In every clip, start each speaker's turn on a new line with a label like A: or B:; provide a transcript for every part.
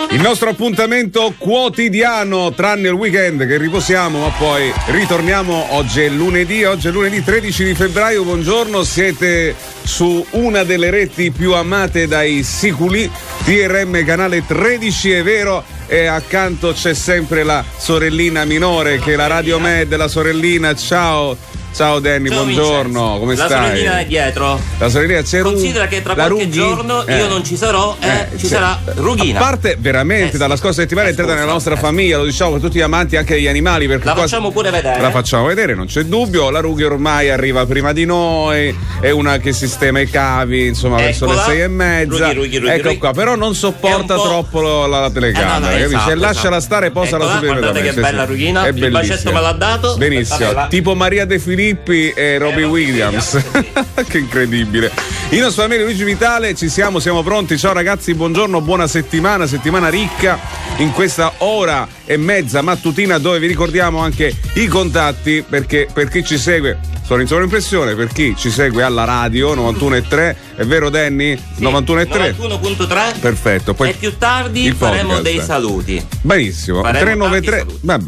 A: Il nostro appuntamento quotidiano, tranne il weekend che riposiamo, ma poi ritorniamo. Oggi è lunedì 13 di febbraio. Buongiorno, siete su una delle reti più amate dai siculi, TRM canale 13, è vero, e accanto c'è sempre la sorellina minore che è la Radio Med, la sorellina. Ciao Danny, ciao, buongiorno, Vincenzo. Come stai?
B: La sorellina è dietro.
A: La sorellina c'è.
B: Considera che tra qualche giorno io non ci sarò e ci sarà Rughina.
A: A parte veramente dalla scorsa settimana è entrata nella nostra famiglia, lo diciamo per tutti gli amanti anche degli animali, perché
B: la facciamo pure vedere.
A: La facciamo vedere, non c'è dubbio. La Rughi ormai arriva prima di noi, è una che sistema i cavi, insomma, verso le 6:30.
B: Rughi,
A: ecco qua, però non sopporta troppo la telecamera, capisci?
B: Esatto,
A: lasciala stare e posala subito.
B: Guardate che bella Rughina, il bacetto me l'ha dato.
A: Benissimo, tipo Maria De Filippi e Robbie Williams. Che incredibile. I nostri amici Luigi Vitale, siamo pronti. Ciao ragazzi, buongiorno, buona settimana ricca in questa ora e mezza mattutina, dove vi ricordiamo anche i contatti, perché per chi ci segue, sono in sovraimpressione, per chi ci segue alla radio 91.3, è vero Danny?
B: Sì,
A: 91.3
B: 91.3.
A: Perfetto, poi
B: e più tardi faremo dei saluti.
A: Benissimo. 393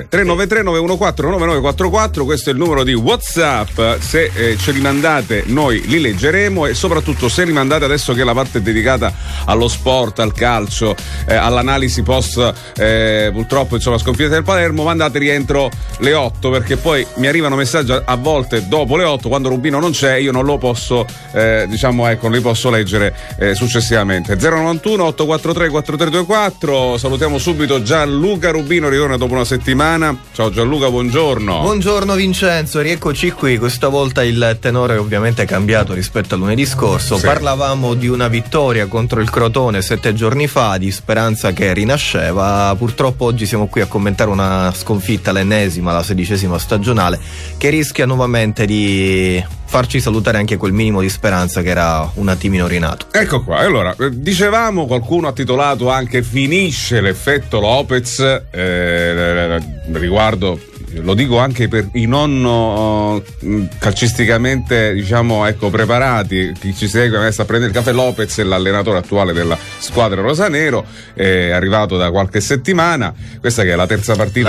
A: 914 9944, questo è il numero di WhatsApp. Se ce li mandate noi li leggeremo, e soprattutto se li mandate adesso che la parte è dedicata allo sport, al calcio, all'analisi post purtroppo insomma sconfitta del Palermo, mandateli entro le 8, perché poi mi arrivano messaggi a volte dopo le 8, quando Rubino non c'è, io non lo posso non li posso leggere successivamente. 091 843 4324. Salutiamo subito Gianluca Rubino, ritorna dopo una settimana. Ciao Gianluca, buongiorno.
C: Buongiorno Vincenzo, rieccoci qui. Questa volta il tenore ovviamente è cambiato rispetto a lunedì scorso.
A: Sì.
C: Parlavamo di una vittoria contro il Crotone 7 giorni fa, di speranza che rinasceva. Purtroppo oggi siamo qui a commentare una sconfitta, l'ennesima, la 16ª stagionale, che rischia nuovamente di farci salutare anche quel minimo di speranza che era un attimino rinato.
A: Ecco qua, allora, dicevamo, qualcuno ha titolato anche "Finisce l'effetto Lopez", riguardo, lo dico anche per i non calcisticamente preparati, chi ci segue adesso a prendere il caffè. Lopez è l'allenatore attuale della squadra rosanero, è arrivato da qualche settimana, questa che è la terza partita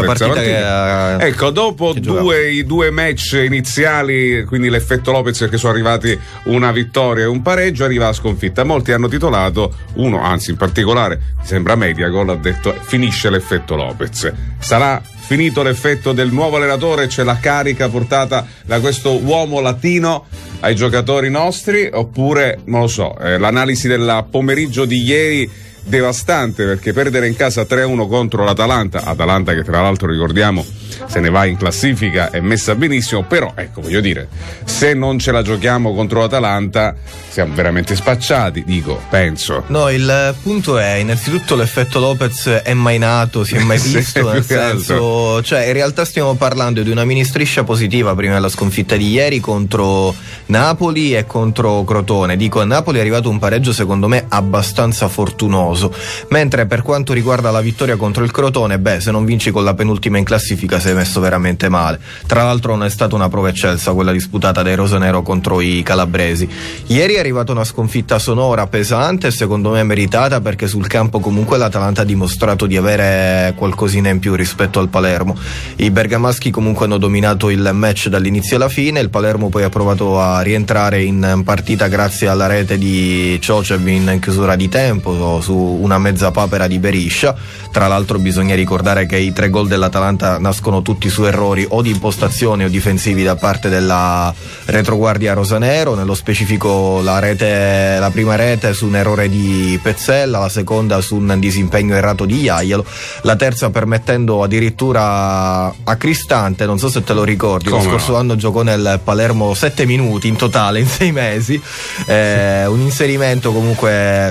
A: ecco, dopo i due match iniziali, quindi l'effetto Lopez, che sono arrivati una vittoria e un pareggio, arriva la sconfitta. Molti hanno titolato, uno anzi in particolare, mi sembra Mediagol, ha detto "Finisce l'effetto Lopez". Sarà finito l'effetto del nuovo allenatore, c'è la carica portata da questo uomo latino ai giocatori nostri, oppure non lo so, l'analisi del pomeriggio di ieri devastante, perché perdere in casa 3-1 contro l'Atalanta che tra l'altro ricordiamo se ne va in classifica, è messa benissimo, però ecco, voglio dire, se non ce la giochiamo contro l'Atalanta siamo veramente spacciati, penso.
C: No, il punto è innanzitutto l'effetto Lopez è mai nato, si è mai visto, nel senso, cioè in realtà stiamo parlando di una mini striscia positiva prima della sconfitta di ieri contro Napoli e contro Crotone. Dico, a Napoli è arrivato un pareggio secondo me abbastanza fortunoso, mentre per quanto riguarda la vittoria contro il Crotone, se non vinci con la penultima in classifica sei messo veramente male. Tra l'altro non è stata una prova eccelsa quella disputata dai rosanero contro i calabresi. Ieri è arrivata una sconfitta sonora, pesante e secondo me meritata, perché sul campo comunque l'Atalanta ha dimostrato di avere qualcosina in più rispetto al Palermo. I bergamaschi comunque hanno dominato il match dall'inizio alla fine, il Palermo poi ha provato a rientrare in partita grazie alla rete di Ciocev in chiusura di tempo su una mezza papera di Beriscia. Tra l'altro bisogna ricordare che i 3 gol dell'Atalanta nascono tutti su errori o di impostazione o difensivi da parte della retroguardia rosanero, nello specifico la prima rete su un errore di Pezzella, la seconda su un disimpegno errato di Iaialo, la terza permettendo addirittura a Cristante, non so se te lo ricordi, lo scorso anno giocò nel Palermo 7 minuti in totale in 6 mesi, un inserimento comunque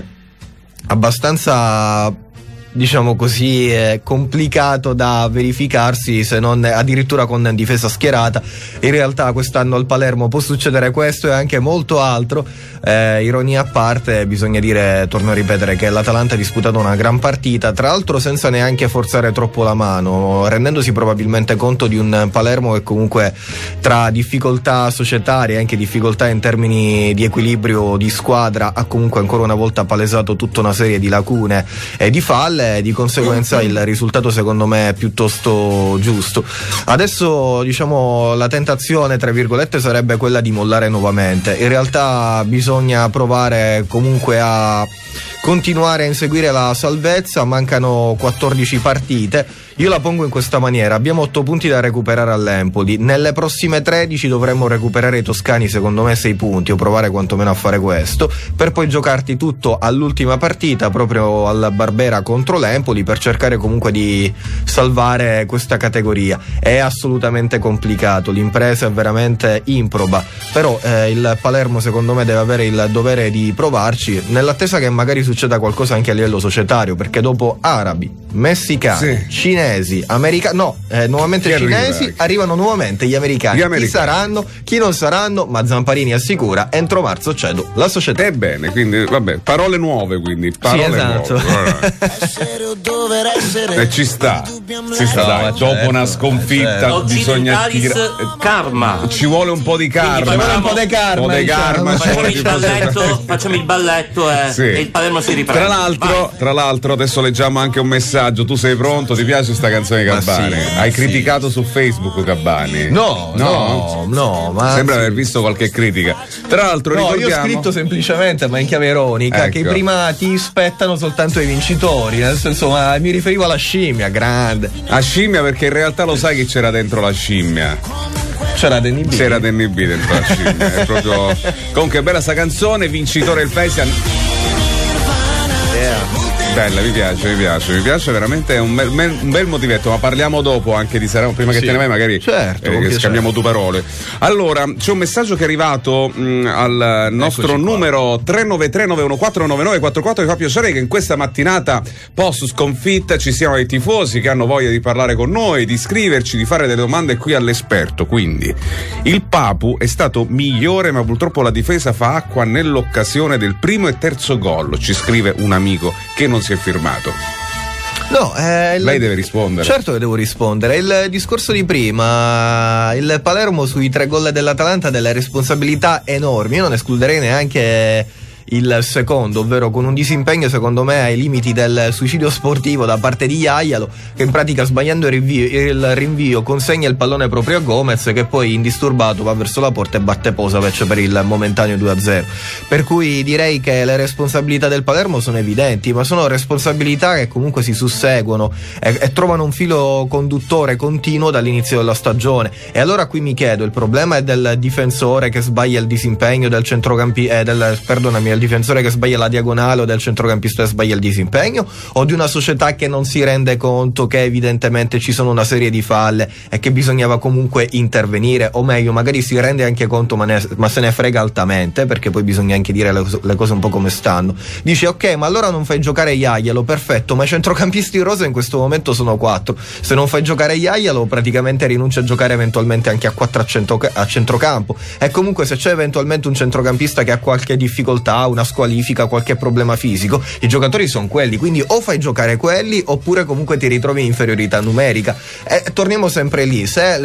C: abbastanza, diciamo così, complicato da verificarsi, se non addirittura con difesa schierata. In realtà quest'anno al Palermo può succedere questo e anche molto altro. Ironia a parte, bisogna dire, torno a ripetere, che l'Atalanta ha disputato una gran partita, tra l'altro senza neanche forzare troppo la mano, rendendosi probabilmente conto di un Palermo che comunque, tra difficoltà societarie e anche difficoltà in termini di equilibrio di squadra, ha comunque ancora una volta palesato tutta una serie di lacune e di falle. male, di conseguenza il risultato secondo me è piuttosto giusto. Adesso diciamo la tentazione tra virgolette sarebbe quella di mollare nuovamente. In realtà bisogna provare comunque a continuare a inseguire la salvezza. Mancano 14 partite. Io la pongo in questa maniera: abbiamo 8 punti da recuperare all'Empoli, nelle prossime 13 dovremmo recuperare i toscani secondo me 6 punti, o provare quantomeno a fare questo, per poi giocarti tutto all'ultima partita proprio al Barbera contro l'Empoli, per cercare comunque di salvare questa categoria. È assolutamente complicato, l'impresa è veramente improba, però il Palermo secondo me deve avere il dovere di provarci, nell'attesa che magari succeda qualcosa anche a livello societario, perché dopo arabi, messicani, cinesi, americani, nuovamente
A: chi
C: cinesi, arrivano nuovamente gli americani. Chi saranno, chi non saranno, ma Zamparini assicura: entro marzo cedo la società.
A: Ebbene, quindi vabbè, parole nuove, quindi parole
C: esatto.
A: nuove. E ci sta, dai, dopo una sconfitta bisogna
B: karma.
A: Ci vuole un po' di karma.
B: Facciamo il balletto e il Palermo si riprende.
A: Tra l'altro adesso leggiamo anche un messaggio. Tu sei pronto? Ti piace sta canzone di Gabbani? Hai criticato su Facebook Gabbani?
C: No, ma
A: sembra aver visto qualche critica. Tra l'altro ricordiamo...
C: io ho scritto semplicemente, ma in chiave ironica, che i primati spettano soltanto ai vincitori, nel senso, ma mi riferivo alla scimmia, grande.
A: A scimmia, perché in realtà lo sai che c'era dentro la scimmia?
C: C'era Danny B
A: dentro la scimmia. È proprio... Comunque bella sta canzone, vincitore il Pesian. Bella, mi piace veramente, è un bel motivetto, ma parliamo dopo anche di Sanremo, prima che te ne vai magari scambiamo due parole. Allora, c'è un messaggio che è arrivato al nostro numero 393-914-9944 che fa piacere che in questa mattinata post sconfitta ci siano dei tifosi che hanno voglia di parlare con noi, di scriverci, di fare delle domande qui all'esperto. Quindi, il Papu è stato migliore, ma purtroppo la difesa fa acqua nell'occasione del primo e terzo gol, ci scrive un amico che non si è firmato. Lei deve rispondere.
C: Certo che devo rispondere. Il discorso di prima, il Palermo sui 3 gol dell'Atalanta ha delle responsabilità enormi. Io non escluderei neanche il secondo, ovvero con un disimpegno secondo me ai limiti del suicidio sportivo da parte di Jaialo, che in pratica sbagliando il rinvio consegna il pallone proprio a Gomez, che poi indisturbato va verso la porta e batte Posavec per il momentaneo 2-0. Per cui direi che le responsabilità del Palermo sono evidenti, ma sono responsabilità che comunque si susseguono e trovano un filo conduttore continuo dall'inizio della stagione. E allora qui mi chiedo, il problema è del difensore che sbaglia il disimpegno, del centrocampista, il difensore che sbaglia la diagonale, o del centrocampista che sbaglia il disimpegno, o di una società che non si rende conto che evidentemente ci sono una serie di falle e che bisognava comunque intervenire, o meglio magari si rende anche conto ma se ne frega altamente, perché poi bisogna anche dire le cose un po' come stanno. Dice ok, ma allora non fai giocare Jaialo, perfetto, ma i centrocampisti rosa in questo momento sono 4, se non fai giocare Jaialo praticamente rinuncia a giocare eventualmente anche a 4 a centrocampo, e comunque se c'è eventualmente un centrocampista che ha qualche difficoltà, una squalifica, qualche problema fisico, i giocatori sono quelli, quindi o fai giocare quelli oppure comunque ti ritrovi in inferiorità numerica. torniamo sempre lì, se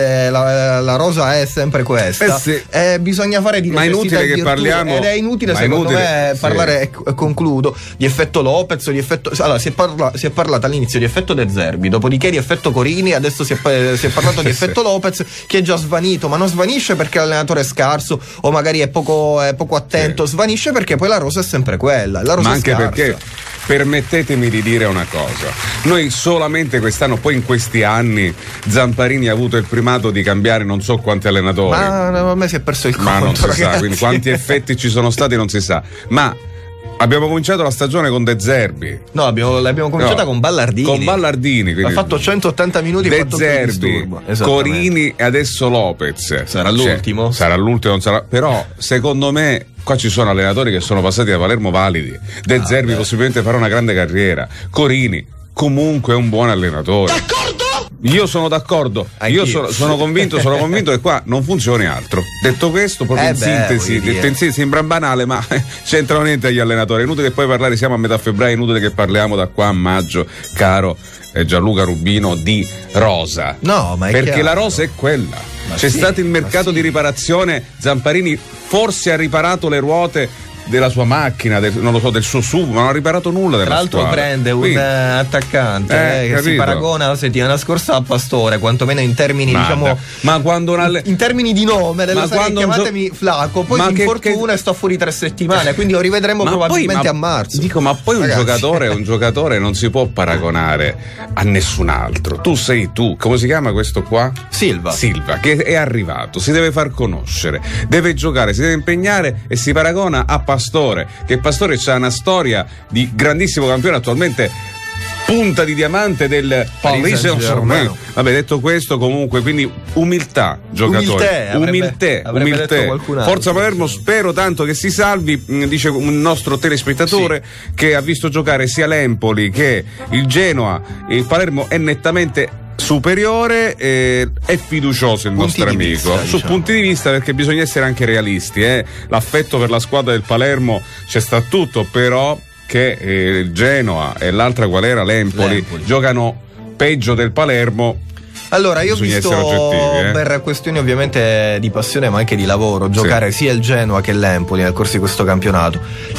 C: la rosa è sempre questa, bisogna fare di necessità,
A: ma è inutile che parliamo,
C: ed è inutile secondo me parlare, e concludo, di effetto Lopez, di effetto, allora si è parlato all'inizio di effetto De Zerbi, dopodiché di effetto Corini, adesso si è parlato di effetto Lopez, che è già svanito, ma non svanisce perché l'allenatore è scarso o magari è poco attento, svanisce perché poi la rosa è sempre quella, la rosa
A: ma anche
C: scarsa.
A: Perché permettetemi di dire una cosa, noi solamente quest'anno, poi in questi anni Zamparini ha avuto il primato di cambiare non so quanti allenatori,
C: ma a me si è perso il conto,
A: ma non si
C: ragazzi.
A: sa, quindi quanti effetti ci sono stati non si sa, ma abbiamo cominciato la stagione con De Zerbi.
C: No, l'abbiamo cominciata con Ballardini.
A: Con Ballardini.
C: Ha fatto 180 minuti.
A: De Zerbi, Corini e adesso Lopez.
C: Sarà l'ultimo?
A: Sarà l'ultimo, non sarà. Però, secondo me, qua ci sono allenatori che sono passati da Palermo validi. De Zerbi possibilmente farà una grande carriera. Corini, comunque è un buon allenatore. D'accordo? Io sono d'accordo. Io sono convinto che qua non funzioni altro. Detto questo, proprio in sintesi, sembra banale, ma c'entrano niente gli allenatori. È inutile che poi parlare, siamo a metà febbraio, è inutile che parliamo da qua a maggio, caro Gianluca Rubino, di rosa.
C: No, ma è
A: perché
C: chiaro.
A: La rosa è quella. C'è stato il mercato di riparazione, Zamparini forse ha riparato le ruote della sua macchina, non lo so, del suo sub, ma non ha riparato nulla della
C: tra l'altro
A: squadra.
C: Prende un attaccante che
A: capito?
C: si paragona la settimana scorsa a Pastore, quantomeno in termini
A: ma quando
C: in termini di nome della serie, chiamatemi Flaco, poi si infortuna e sta fuori 3 settimane, quindi lo rivedremo probabilmente a marzo.
A: Dico, ma poi un giocatore non si può paragonare a nessun altro. Tu sei tu, come si chiama questo qua?
C: Silva,
A: che è arrivato, si deve far conoscere, deve giocare, si deve impegnare e si paragona a Pastore, che Pastore c'ha una storia di grandissimo campione, attualmente punta di diamante del Paris Saint-Germain. Vabbè, detto questo, comunque, quindi umiltà, giocatori. Umiltà. Forza Palermo, spero tanto che si salvi. Dice un nostro telespettatore che ha visto giocare sia l'Empoli che il Genoa. Il Palermo è nettamente superiore, è fiducioso il nostro amico su punti di vista, perché bisogna essere anche realisti, l'affetto per la squadra del Palermo c'è sta tutto, però che il Genoa e l'altra qual era l'Empoli giocano peggio del Palermo.
C: Allora, io ho visto per questioni ovviamente di passione ma anche di lavoro giocare sia il Genoa che l'Empoli nel corso di questo campionato.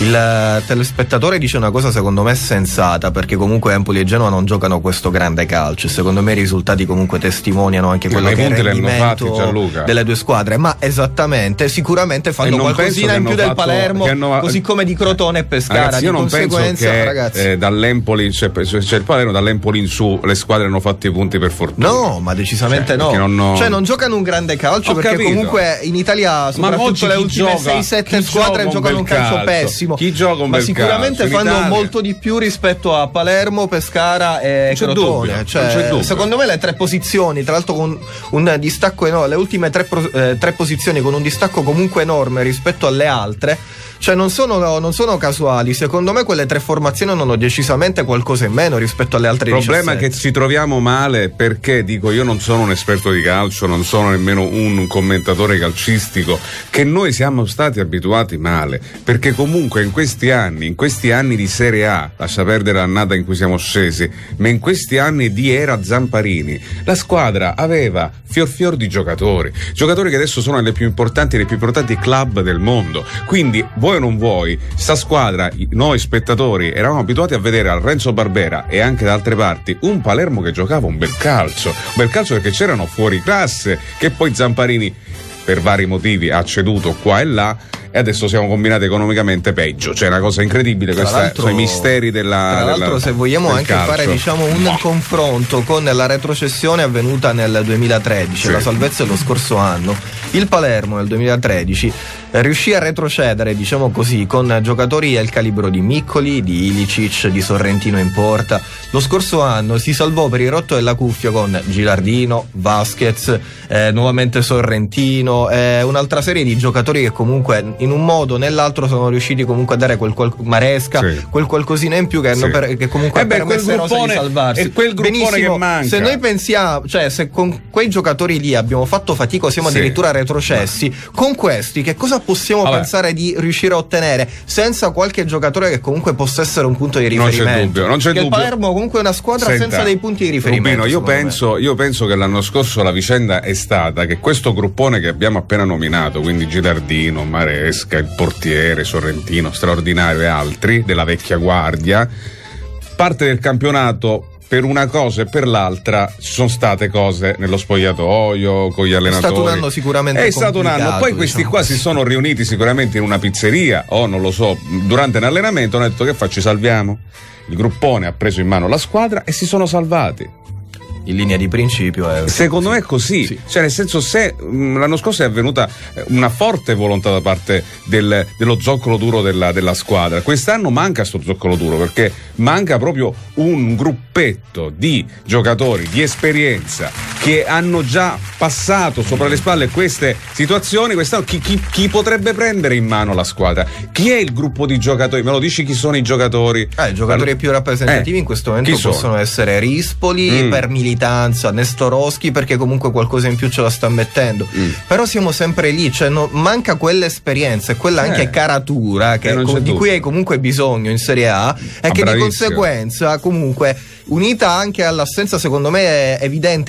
C: Il telespettatore dice una cosa secondo me sensata, perché comunque Empoli e Genoa non giocano questo grande calcio, secondo me i risultati comunque testimoniano anche quello che è il rendimento delle due squadre, ma esattamente, sicuramente fanno qualcosina in più del Palermo, così come di Crotone e Pescara.
A: Ragazzi, io non penso che dall'Empoli, c'è il Palermo, dall'Empoli in su le squadre hanno fatto i punti per fortuna.
C: No, ma decisamente non giocano un grande calcio, perché comunque in Italia soprattutto le ultime 6-7 squadre giocano un calcio pessimo.
A: Chi gioca un
C: ma
A: bel
C: sicuramente
A: calcio
C: fanno molto di più rispetto a Palermo, Pescara e Crotone. Secondo me le 3 posizioni, tra l'altro con un distacco enorme, le ultime 3 posizioni con un distacco comunque enorme rispetto alle altre, non sono casuali. Secondo me quelle 3 formazioni hanno decisamente qualcosa in meno rispetto alle altre 17.
A: Il problema è che ci troviamo male, perché dico, io non sono un esperto di calcio, non sono nemmeno un commentatore calcistico, che noi siamo stati abituati male, perché comunque in questi anni di Serie A, lascia perdere l'annata in cui siamo scesi, ma in questi anni di era Zamparini, la squadra aveva fior di giocatori che adesso sono nei più importanti club del mondo. Quindi vuoi o non vuoi, sta squadra, noi spettatori eravamo abituati a vedere al Renzo Barbera e anche da altre parti un Palermo che giocava un bel calcio perché c'erano fuori classe, che poi Zamparini per vari motivi ha ceduto qua e là, e adesso siamo combinati economicamente peggio. È una cosa incredibile, sono i misteri tra
C: l'altro se vogliamo anche
A: calcio.
C: Fare un confronto con la retrocessione avvenuta nel 2013, la salvezza dello scorso anno. Il Palermo nel 2013 riuscì a retrocedere, con giocatori al calibro di Miccoli, di Ilicic, di Sorrentino in porta. Lo scorso anno si salvò per il rotto della cuffia con Gilardino, Vasquez, nuovamente Sorrentino, un'altra serie di giocatori che comunque in un modo o nell'altro sono riusciti comunque a dare Maresca, quel qualcosina in più che comunque ha permesso ai rossi di salvarsi.
A: È quel gruppone che manca.
C: Se noi pensiamo, se con quei giocatori lì abbiamo fatto fatica o siamo addirittura retrocessi, con questi che cosa possiamo pensare di riuscire a ottenere senza qualche giocatore che comunque possa essere un punto di riferimento?
A: Non c'è dubbio.
C: Il Palermo comunque è una squadra senza dei punti di riferimento.
A: Rubino, io penso che l'anno scorso la vicenda è stata che questo gruppone che abbiamo appena nominato, quindi Gilardino, Maresca, il portiere, Sorrentino, straordinario, e altri della vecchia guardia, parte del campionato. Per una cosa e per l'altra ci sono state cose nello spogliatoio, con gli allenatori.
C: È stato un anno sicuramente
A: complicato. È stato un anno. Poi questi qua si sono riuniti sicuramente in una pizzeria o non lo so, durante un allenamento hanno detto: che faccio, ci salviamo? Il gruppone ha preso in mano la squadra e si sono salvati.
C: In linea di principio
A: secondo me è così, nel senso, se l'anno scorso è avvenuta una forte volontà da parte dello zoccolo duro della squadra, quest'anno manca sto zoccolo duro, perché manca proprio un gruppetto di giocatori di esperienza che hanno già passato sopra le spalle queste situazioni. Quest'anno chi potrebbe prendere in mano la squadra? Chi è il gruppo di giocatori? Me lo dici chi sono i giocatori?
C: I giocatori più rappresentativi in questo momento possono essere Rispoli per militanza, Nestorowski perché comunque qualcosa in più ce la sta mettendo, però siamo sempre lì, manca quell'esperienza e quella anche caratura di cui hai comunque bisogno in Serie A, e che di conseguenza comunque, unita anche all'assenza secondo me evidente di qualità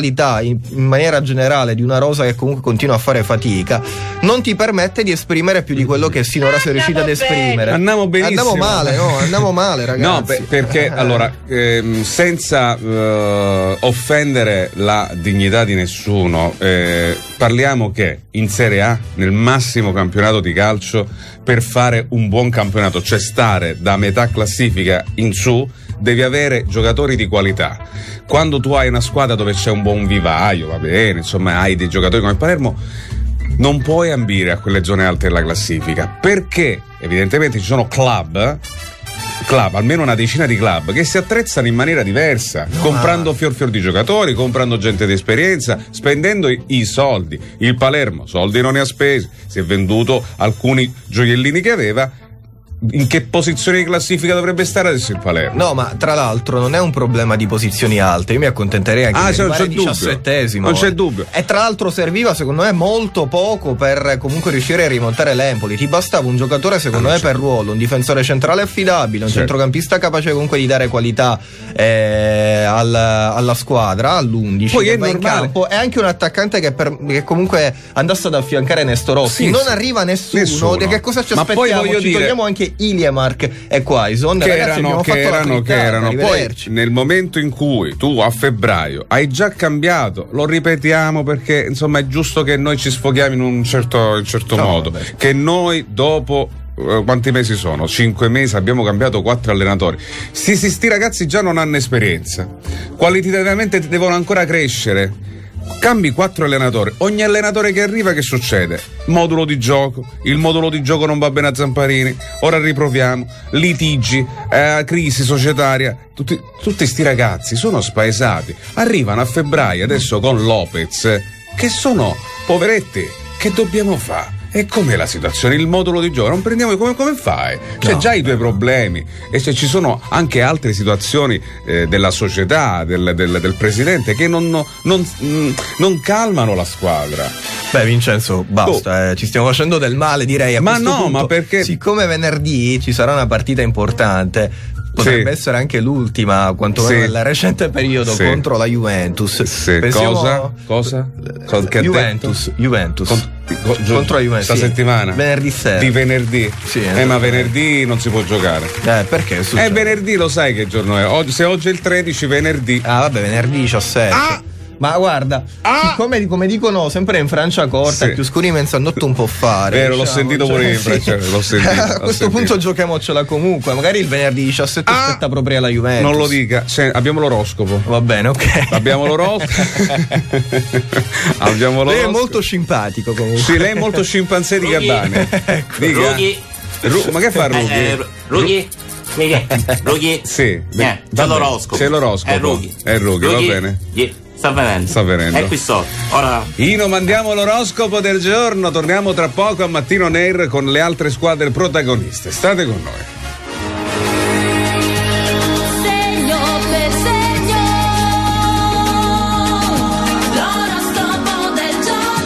C: qualità in maniera generale di una rosa che comunque continua a fare fatica non ti permette di esprimere più di quello che sinora sei riuscito ad esprimere.
A: Andiamo benissimo.
C: Andiamo male ragazzi.
A: No, perché allora senza offendere la dignità di nessuno, parliamo che in Serie A, nel massimo campionato di calcio, per fare un buon campionato, cioè stare da metà classifica in su, devi avere giocatori di qualità. Quando tu hai una squadra dove c'è un buon vivaio, va bene, insomma hai dei giocatori come il Palermo, non puoi ambire a quelle zone alte della classifica, perché evidentemente ci sono club, almeno una decina di club, che si attrezzano in maniera diversa, comprando fior di giocatori, comprando gente di esperienza, spendendo i soldi. Il Palermo soldi non ne ha spesi, si è venduto alcuni gioiellini che aveva. In che posizione di classifica dovrebbe stare adesso il Palermo?
C: No, ma tra l'altro non è un problema di posizioni alte. Io mi accontenterei anche di arrivare 17esimo.
A: Non c'è dubbio.
C: E tra l'altro serviva secondo me molto poco per comunque riuscire a rimontare l'Empoli. Ti bastava un giocatore secondo me per ruolo, un difensore centrale affidabile, un centrocampista capace comunque di dare qualità alla squadra, all'11
A: poi
C: che
A: è
C: va in campo, e anche un attaccante che comunque andasse ad affiancare Nestor Rossi. Non arriva nessuno. Che cosa ci aspettiamo?
A: Poi
C: ci togliamo anche Iliamark e Quaison
A: che erano. Poi nel momento in cui tu a febbraio hai già cambiato, lo ripetiamo perché insomma è giusto che noi ci sfoghiamo in un certo modo, che noi dopo quanti mesi sono? 5 mesi, abbiamo cambiato 4 allenatori. Sti ragazzi già non hanno esperienza, qualitativamente devono ancora crescere. Cambi 4 allenatori, ogni allenatore che arriva che succede? Modulo di gioco, il modulo di gioco non va bene a Zamparini, ora riproviamo, litigi, crisi societaria, tutti sti ragazzi sono spaesati, arrivano a febbraio adesso con Lopez, che sono poveretti, che dobbiamo fare? E com'è la situazione? Il modulo di gioco non prendiamo, come fai? C'è già i tuoi problemi, e ci sono anche altre situazioni della società, del presidente, che non calmano la squadra.
C: Beh, Vincenzo, basta, ci stiamo facendo del male, direi.
A: Ma perché?
C: Siccome venerdì ci sarà una partita importante, potrebbe essere anche l'ultima, quantomeno nel recente periodo, contro la Juventus.
A: Cosa?
C: Juventus. Contro la Juventus.
A: Sta settimana?
C: Venerdì sera.
A: Di venerdì?
C: Sì.
A: Ma venerdì non si può giocare.
C: Perché?
A: Venerdì lo sai che giorno è? Se oggi è il 13, venerdì.
C: Venerdì 17. Ma guarda, siccome come dicono sempre in Francia corta, più scuri mezzanotte un po' fare.
A: Vero, l'ho sentito pure in Francia. L'ho sentito.
C: A questo punto giochiamocela comunque. Magari il venerdì 17 aspetta proprio alla Juventus.
A: Non lo dica, abbiamo l'oroscopo.
C: Va bene, ok.
A: Abbiamo l'oroscopo.
C: Lei è molto simpatico comunque.
A: Sì, lei è molto scimpanzé di Gabbane. Ma che fa Rughi?
B: Rughi?
A: Sì.
B: C'è l'oroscopo.
A: C'è l'oroscopo. È Rughi, va bene.
B: Sta venendo. E qui sto. Ora.
A: Ino, mandiamo l'oroscopo del giorno. Torniamo tra poco a Mattino Nair con le altre squadre protagoniste. State con noi.
D: Segno per segno. L'oroscopo del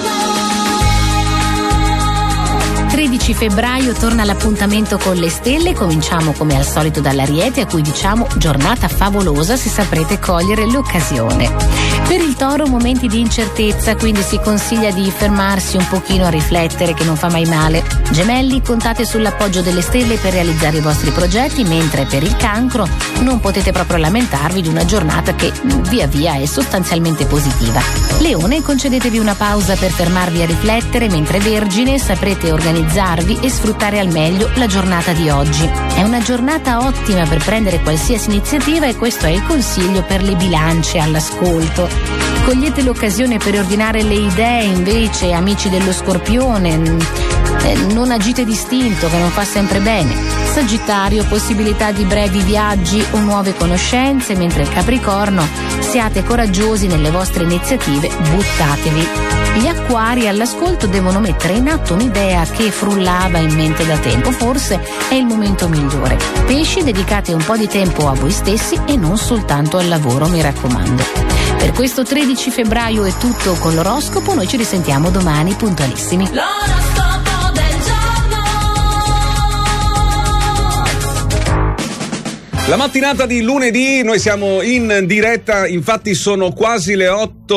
D: giorno. 13 febbraio torna l'appuntamento con le stelle. Cominciamo come al solito dall'Ariete, a cui diciamo giornata favolosa se saprete cogliere l'occasione. Per il Toro momenti di incertezza, quindi si consiglia di fermarsi un pochino a riflettere, che non fa mai male. Gemelli, contate sull'appoggio delle stelle per realizzare i vostri progetti, mentre per il Cancro non potete proprio lamentarvi di una giornata che via via è sostanzialmente positiva. Leone, concedetevi una pausa per fermarvi a riflettere, mentre Vergine saprete organizzarvi e sfruttare al meglio la giornata di oggi. È una giornata ottima per prendere qualsiasi iniziativa, e questo è il consiglio per le bilance all'ascolto. Cogliete l'occasione per ordinare le idee, invece, amici dello Scorpione, non agite distinto, che non fa sempre bene. Sagittario, possibilità di brevi viaggi o nuove conoscenze, mentre il Capricorno, siate coraggiosi nelle vostre iniziative, buttatevi. Gli Acquari all'ascolto devono mettere in atto un'idea che frullava in mente da tempo, forse è il momento migliore. Pesci, dedicate un po' di tempo a voi stessi e non soltanto al lavoro, mi raccomando. Per questo 13 febbraio è tutto con l'oroscopo, noi ci risentiamo domani puntualissimi. L'oroscopo del giorno.
A: La mattinata di lunedì, noi siamo in diretta, infatti sono quasi le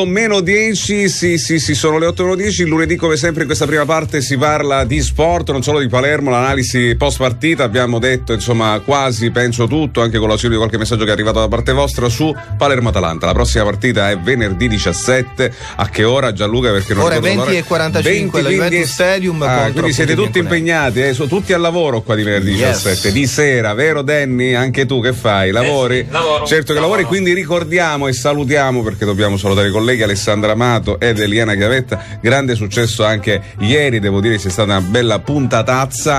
A: 8:10, sì, sono le 8:10, lunedì come sempre in questa prima parte si parla di sport, non solo di Palermo, l'analisi post partita, abbiamo detto insomma quasi, penso tutto, anche con l'ausilio di qualche messaggio che è arrivato da parte vostra su Palermo-Atalanta. La prossima partita è venerdì 17, a che ora Gianluca? Perché non
C: ore 20:45 alla Juventus Stadium.
A: Quindi siete tutti impegnati, sono tutti al lavoro qua di venerdì 17, di sera, vero Danny? Anche tu che fai? Lavori?
B: Sì, lavoro.
A: Certo che lavori, quindi ricordiamo e salutiamo, perché dobbiamo salutare i colleghi, Alessandra Amato ed Eliana Chiavetta. Grande successo anche ieri, devo dire sia stata una bella puntatazza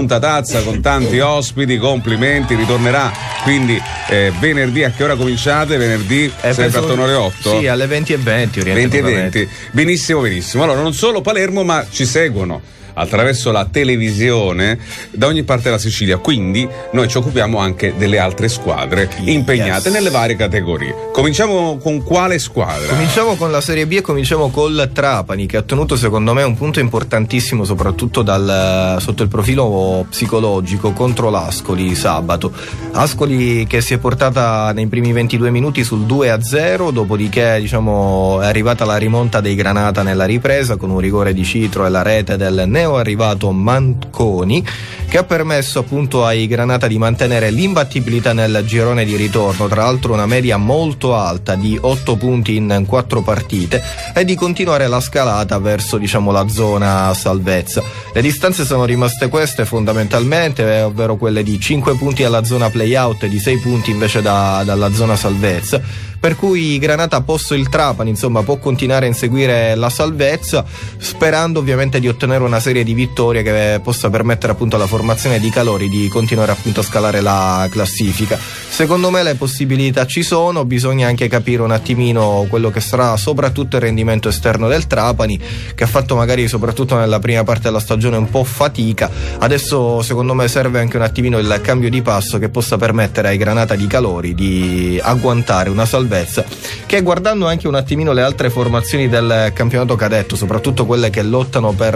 A: con tanti ospiti, complimenti, ritornerà quindi venerdì. A che ora cominciate? Venerdì sempre attorno alle 8?
C: Sì, alle 20:20
A: 20:20. Benissimo. Allora, non solo Palermo, ma ci seguono attraverso la televisione da ogni parte della Sicilia, quindi noi ci occupiamo anche delle altre squadre impegnate nelle varie categorie. Cominciamo con quale squadra?
C: Cominciamo con la Serie B e cominciamo col Trapani, che ha ottenuto secondo me un punto importantissimo soprattutto sotto il profilo psicologico contro l'Ascoli sabato. Ascoli che si è portata nei primi 22 minuti sul 2-0, dopodiché è arrivata la rimonta dei Granata nella ripresa con un rigore di Citro e la rete del arrivato Manconi, che ha permesso appunto ai Granata di mantenere l'imbattibilità nel girone di ritorno, tra l'altro una media molto alta di 8 punti in 4 partite, e di continuare la scalata verso la zona salvezza. Le distanze sono rimaste queste fondamentalmente, ovvero quelle di 5 punti alla zona playout e di 6 punti invece dalla zona salvezza, per cui Granata il Trapani può continuare a inseguire la salvezza, sperando ovviamente di ottenere una serie di vittorie che possa permettere appunto alla formazione di Calori di continuare appunto a scalare la classifica. Secondo me le possibilità ci sono, bisogna anche capire un attimino quello che sarà soprattutto il rendimento esterno del Trapani, che ha fatto magari soprattutto nella prima parte della stagione un po' fatica. Adesso secondo me serve anche un attimino il cambio di passo che possa permettere ai Granata di Calori di agguantare una salvezza che, guardando anche un attimino le altre formazioni del campionato cadetto, soprattutto quelle che lottano per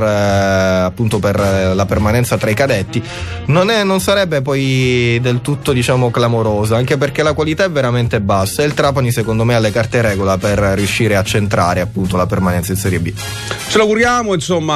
C: la permanenza tra i cadetti, non sarebbe poi del tutto clamorosa, anche perché la qualità è veramente bassa e il Trapani secondo me ha le carte regola per riuscire a centrare appunto la permanenza in Serie B.
A: Ce l'auguriamo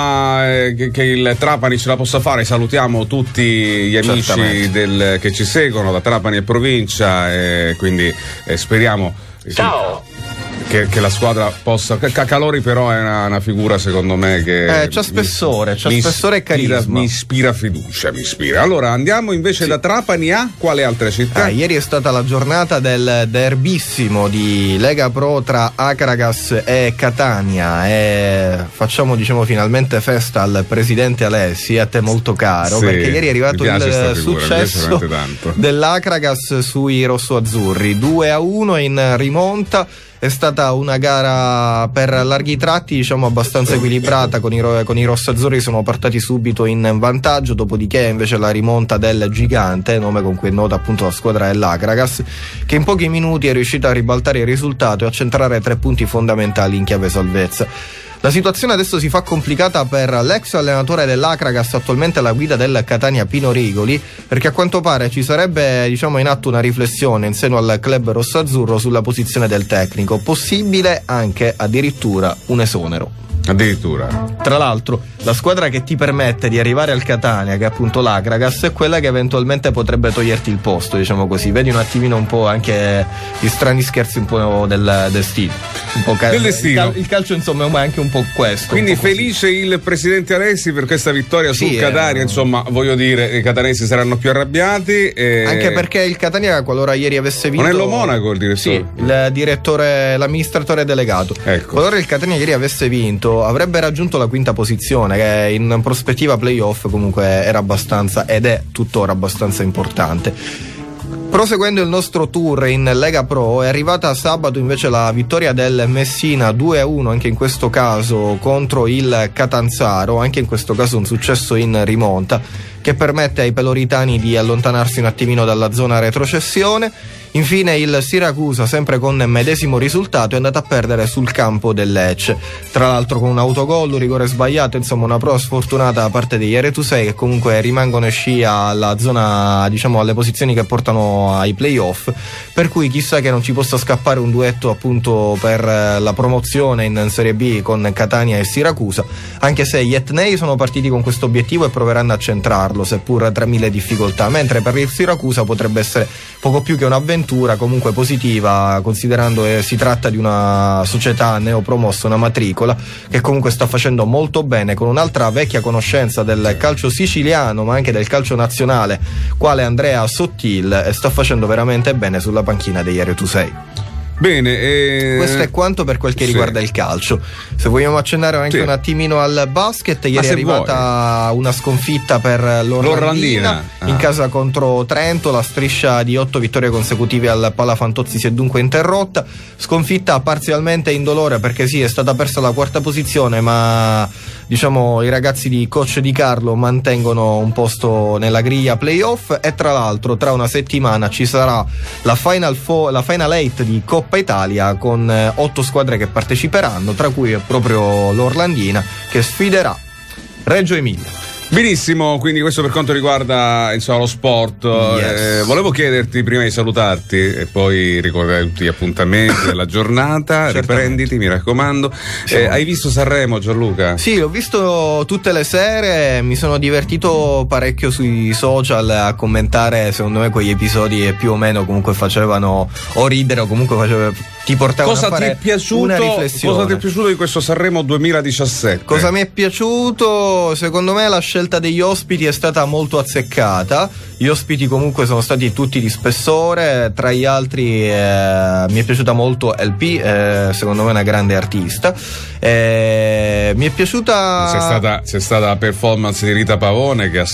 A: che il Trapani ce la possa fare. Salutiamo tutti gli amici che ci seguono da Trapani e provincia, e quindi speriamo
B: ciao
A: che la squadra possa. Calori però è una figura secondo me che
C: c'ha spessore e carisma,
A: mi ispira fiducia. Allora andiamo invece da Trapani a quale altra città?
C: Ieri è stata la giornata del derbissimo di Lega Pro tra Akragas e Catania, e facciamo finalmente festa al presidente Alessi, a te molto caro, perché ieri è arrivato il successo dell'Akragas sui rossoazzurri, 2-1 in rimonta. È stata una gara per larghi tratti abbastanza equilibrata, con i rossazzurri sono partiti subito in vantaggio, dopodiché invece la rimonta del Gigante, nome con cui è nota appunto la squadra dell'Akragas, che in pochi minuti è riuscita a ribaltare il risultato e a centrare 3 punti fondamentali in chiave salvezza. La situazione adesso si fa complicata per l'ex allenatore dell'Akragas, attualmente alla guida del Catania, Pino Rigoli, perché a quanto pare ci sarebbe in atto una riflessione in seno al club rossazzurro sulla posizione del tecnico, possibile anche addirittura un esonero.
A: Addirittura.
C: Tra l'altro la squadra che ti permette di arrivare al Catania, che è appunto l'Akragas, è quella che eventualmente potrebbe toglierti il posto, così. Vedi un attimino un po' anche gli strani scherzi un po' del destino, un po'
A: del destino.
C: Il calcio è anche un po' questo.
A: Quindi felice il presidente Alessi per questa vittoria sul Catania, voglio dire, i catanesi saranno più arrabbiati
C: anche perché il Catania, qualora ieri avesse vinto,
A: Monello Monaco il direttore?
C: Sì, il direttore, l'amministratore delegato.
A: Ecco.
C: Qualora il Catania ieri avesse vinto, avrebbe raggiunto la quinta posizione, che in prospettiva playoff comunque era abbastanza, ed è tuttora abbastanza importante. Proseguendo il nostro tour in Lega Pro, è arrivata sabato invece la vittoria del Messina 2-1, anche in questo caso contro il Catanzaro, anche in questo caso un successo in rimonta che permette ai peloritani di allontanarsi un attimino dalla zona retrocessione. Infine il Siracusa, sempre con medesimo risultato, è andato a perdere sul campo del Lecce, tra l'altro con un autogol, un rigore sbagliato, insomma una prova sfortunata da parte degli Eretusei, che comunque rimangono sci alla zona, diciamo alle posizioni che portano ai playoff, per cui chissà che non ci possa scappare un duetto appunto per la promozione in Serie B con Catania e Siracusa, anche se gli etnei sono partiti con questo obiettivo e proveranno a centrarlo, seppur tra mille difficoltà, mentre per il Siracusa potrebbe essere poco più che un'avventura comunque positiva, considerando che si tratta di una società neopromossa, una matricola che comunque sta facendo molto bene, con un'altra vecchia conoscenza del calcio siciliano ma anche del calcio nazionale, quale Andrea Sottil, e sta facendo veramente bene sulla panchina degli Eretusei.
A: Bene,
C: questo è quanto per quel che riguarda il calcio. Se vogliamo accennare anche un attimino al basket, ieri è arrivata una sconfitta per l'Orlandina in casa contro Trento. La striscia di 8 vittorie consecutive al Palafantozzi si è dunque interrotta, sconfitta parzialmente indolore perché sì, è stata persa la quarta posizione, ma diciamo i ragazzi di coach Di Carlo mantengono un posto nella griglia playoff, e tra l'altro tra una settimana ci sarà la Final 8 di Coppa Italia con 8 squadre che parteciperanno, tra cui proprio l'Orlandina che sfiderà Reggio Emilia.
A: Benissimo, quindi questo per quanto riguarda lo sport. Volevo chiederti prima di salutarti e poi ricordare tutti gli appuntamenti della giornata. Riprenditi, mi raccomando. Hai visto Sanremo, Gianluca?
C: Sì, l'ho visto tutte le sere, mi sono divertito parecchio sui social a commentare, secondo me quegli episodi più o meno comunque facevano o ridere o comunque ti portavano a fare una riflessione.
A: Cosa ti è piaciuto di questo Sanremo 2017?
C: Cosa mi è piaciuto? Secondo me la scelta degli ospiti è stata molto azzeccata. Gli ospiti comunque sono stati tutti di spessore, tra gli altri mi è piaciuta molto LP, secondo me è una grande artista. Mi è piaciuta
A: c'è stata la performance di Rita Pavone, che a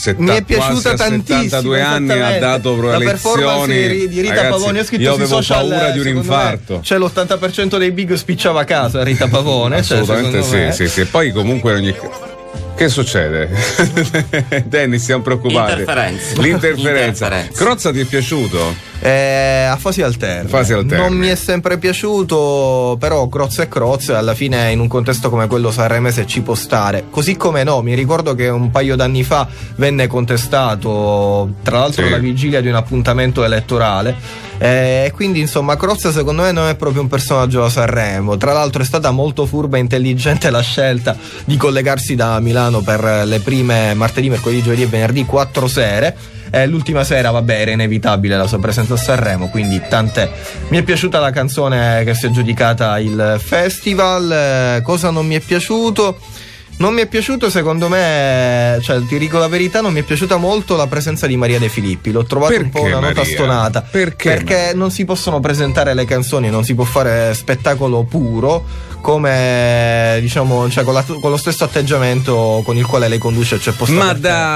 A: 72 anni ha dato
C: la performance di Rita.
A: Ragazzi,
C: Pavone, ho scritto
A: io
C: sui
A: avevo
C: social,
A: paura di un infarto.
C: C'è l'80% dei big spicciava a casa Rita Pavone.
A: Assolutamente sì. E poi comunque che succede? Danny, siamo preoccupati. L'interferenza. Crozza ti è piaciuto?
C: A fasi alterne. Non mi è sempre piaciuto, però Crozza è Crozza, alla fine in un contesto come quello sanremese ci può stare. Così come no, mi ricordo che un paio d'anni fa venne contestato, tra l'altro alla vigilia di un appuntamento elettorale. Quindi insomma Crozza secondo me non è proprio un personaggio da Sanremo. Tra l'altro è stata molto furba e intelligente la scelta di collegarsi da Milano per le prime martedì, mercoledì, giovedì e venerdì 4 sere. L'ultima sera era inevitabile la sua presenza a Sanremo, quindi tant'è. Mi è piaciuta la canzone che si è aggiudicata il festival. Cosa non mi è piaciuto? Non mi è piaciuto, secondo me, ti dico la verità, non mi è piaciuta molto la presenza di Maria De Filippi. L'ho trovata un po' una nota stonata. Perché non si possono presentare le canzoni, non si può fare spettacolo puro come diciamo, con lo stesso atteggiamento con il quale lei conduce,
A: ma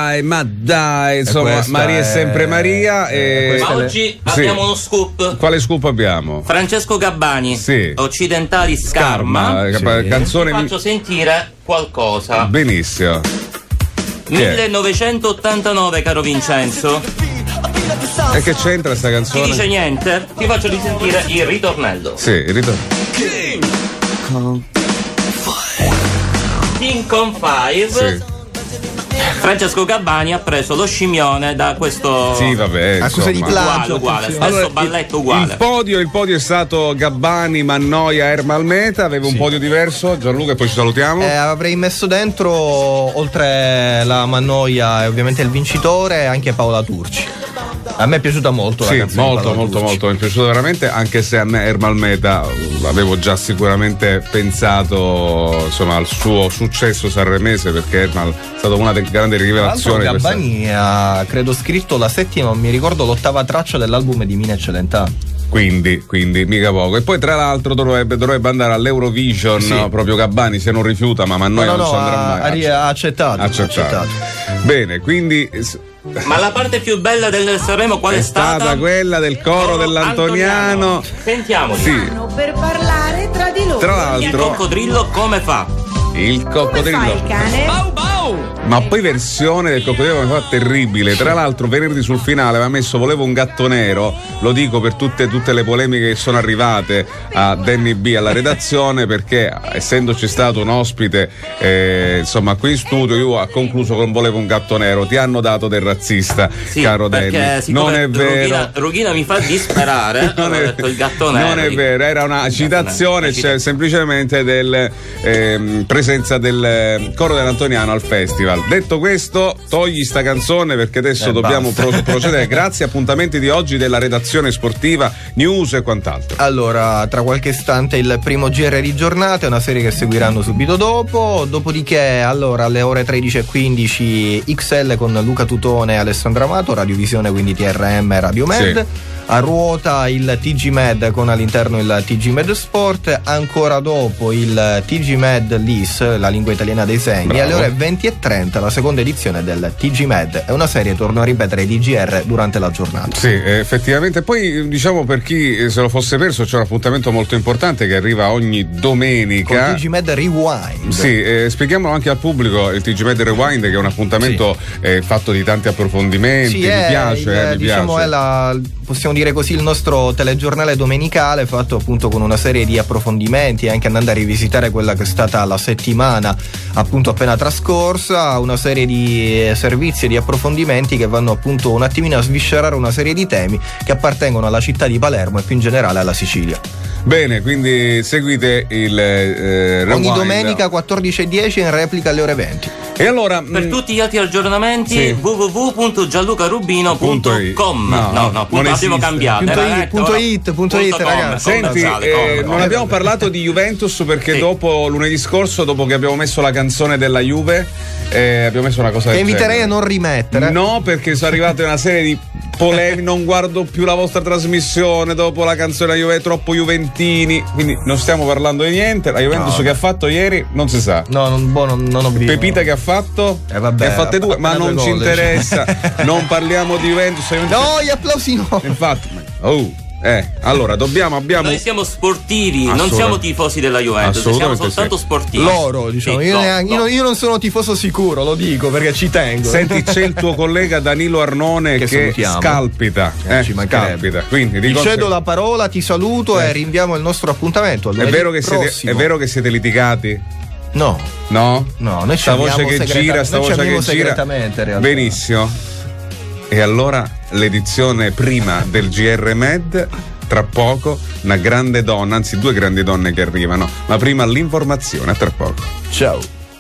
A: dai, insomma, Maria è sempre Maria.
B: Ma oggi abbiamo uno scoop.
A: Quale scoop abbiamo?
B: Francesco Gabbani, Occidentali Scarma.
A: Canzone.
B: Vi faccio sentire qualcosa.
A: Benissimo.
B: 1989, caro Vincenzo.
A: E che c'entra sta canzone?
B: Ti dice niente? Ti faccio risentire il ritornello.
A: Sì, il ritornello.
B: King Kong 5. Francesco Gabbani ha preso lo scimmione da questo
C: accusa di plagio,
B: uguale, stesso balletto uguale.
A: Il podio è stato Gabbani, Mannoia, Ermal Meta. Aveva un podio diverso, Gianluca, e poi ci salutiamo.
C: Avrei messo dentro, oltre la Mannoia e ovviamente il vincitore, anche Paola Turci. A me è piaciuta molto la canzone.
A: Molto, mi è piaciuta veramente, anche se a me Ermal Meta avevo già sicuramente pensato al suo successo sanremese, perché Ermal è stata una delle grandi rivelazioni.
C: Gabbani ha credo scritto la 7ª, non mi ricordo, l'8ª traccia dell'album di Mina Celentano.
A: Quindi mica poco. E poi tra l'altro dovrebbe andare all'Eurovision, proprio Gabbani, se non rifiuta, ma Mannoia non ci andrà mai.
C: Ha accettato.
A: Bene, quindi.
B: Ma la parte più bella del Sanremo qual è stata?
A: È stata quella del coro dell'Antoniano.
B: Sentiamoci.
E: Per parlare tra di loro.
A: Tra l'altro,
B: il coccodrillo come fa?
A: Il coccodrillo.
E: Come fa il cane?
B: Bau bau.
A: Ma poi versione del coccodrillo fa terribile. Tra l'altro venerdì sul finale aveva messo volevo un gatto nero, lo dico per tutte le polemiche che sono arrivate a Danny B alla redazione, perché essendoci stato un ospite insomma qui in studio, io ho concluso con volevo un gatto nero. Ti hanno dato del razzista, caro Danny. Non è vero.
B: Rughina mi fa disperare.
A: Non è
B: detto il gatto nero.
A: Non è vero, era una citazione, cioè, semplicemente del presenza del coro dell'Antoniano al festival. Detto questo, togli sta canzone perché adesso dobbiamo procedere. Grazie, appuntamenti di oggi della redazione sportiva, news e quant'altro.
C: Allora, tra qualche istante il primo GR di giornata, una serie che seguiranno subito dopo. Dopodiché, allora, alle ore 13:15 XL con Luca Tutone e Alessandro Amato, Radiovisione, quindi TRM e Radio Med. Sì. A ruota il TG Med con all'interno il TG Med Sport, ancora dopo il TG Med LIS, la lingua italiana dei segni. Bravo. Alle ore 20:30 la seconda edizione del TG Med. È una serie, torno a ripetere, di GR durante la giornata.
A: Sì, effettivamente. Poi diciamo, per chi se lo fosse perso, c'è un appuntamento molto importante che arriva ogni domenica
C: con TG Med Rewind.
A: Sì, spieghiamolo anche al pubblico. Il TG Med Rewind, che è un appuntamento fatto di tanti approfondimenti.
C: Sì,
A: mi piace,
C: diciamo
A: piace.
C: Possiamo dire così, il nostro telegiornale domenicale, fatto appunto con una serie di approfondimenti, anche andando a rivisitare quella che è stata la settimana appunto appena trascorsa, una serie di servizi e di approfondimenti che vanno appunto un attimino a sviscerare una serie di temi che appartengono alla città di Palermo e più in generale alla Sicilia.
A: Bene, quindi seguite il
C: ogni domenica 14:10 in replica alle ore 20.
B: E allora, per tutti gli altri aggiornamenti, www.gianlucarubino.com. Abbiamo cambiato.
C: Punto it, ragazzi.
A: Senti, non abbiamo parlato di Juventus perché dopo lunedì scorso, dopo che abbiamo messo la canzone della Juve, abbiamo messo una cosa
C: che inviterei a non rimettere.
A: No, perché sono arrivate una serie di polemiche. Non guardo più la vostra trasmissione dopo la canzone della Juve, troppo juventini, quindi non stiamo parlando di niente. La Juventus che ha fatto ieri non si sa.
C: No, non ho visto.
A: Pepita che ha fatto?
C: Vabbè,
A: ne ha fatte due, ma non ci interessa. Non parliamo di Juventus.
C: No, gli applausi no.
A: Infatti, allora
B: noi siamo sportivi, non siamo tifosi della Juventus, siamo soltanto sportivi.
C: Loro, diciamo, io non sono tifoso sicuro, lo dico perché ci tengo.
A: Senti, c'è il tuo collega Danilo Arnone che scalpita.
C: Ci mancherebbe.
A: Quindi
C: ti cedo la parola, ti saluto e rinviamo il nostro appuntamento.
A: È vero che siete litigati?
C: No, noi
A: sta voce che gira,
C: segretamente.
A: Benissimo. E allora l'edizione prima del GR Med, tra poco una grande donna, anzi due grandi donne che arrivano, ma prima l'informazione, a tra poco.
C: Ciao.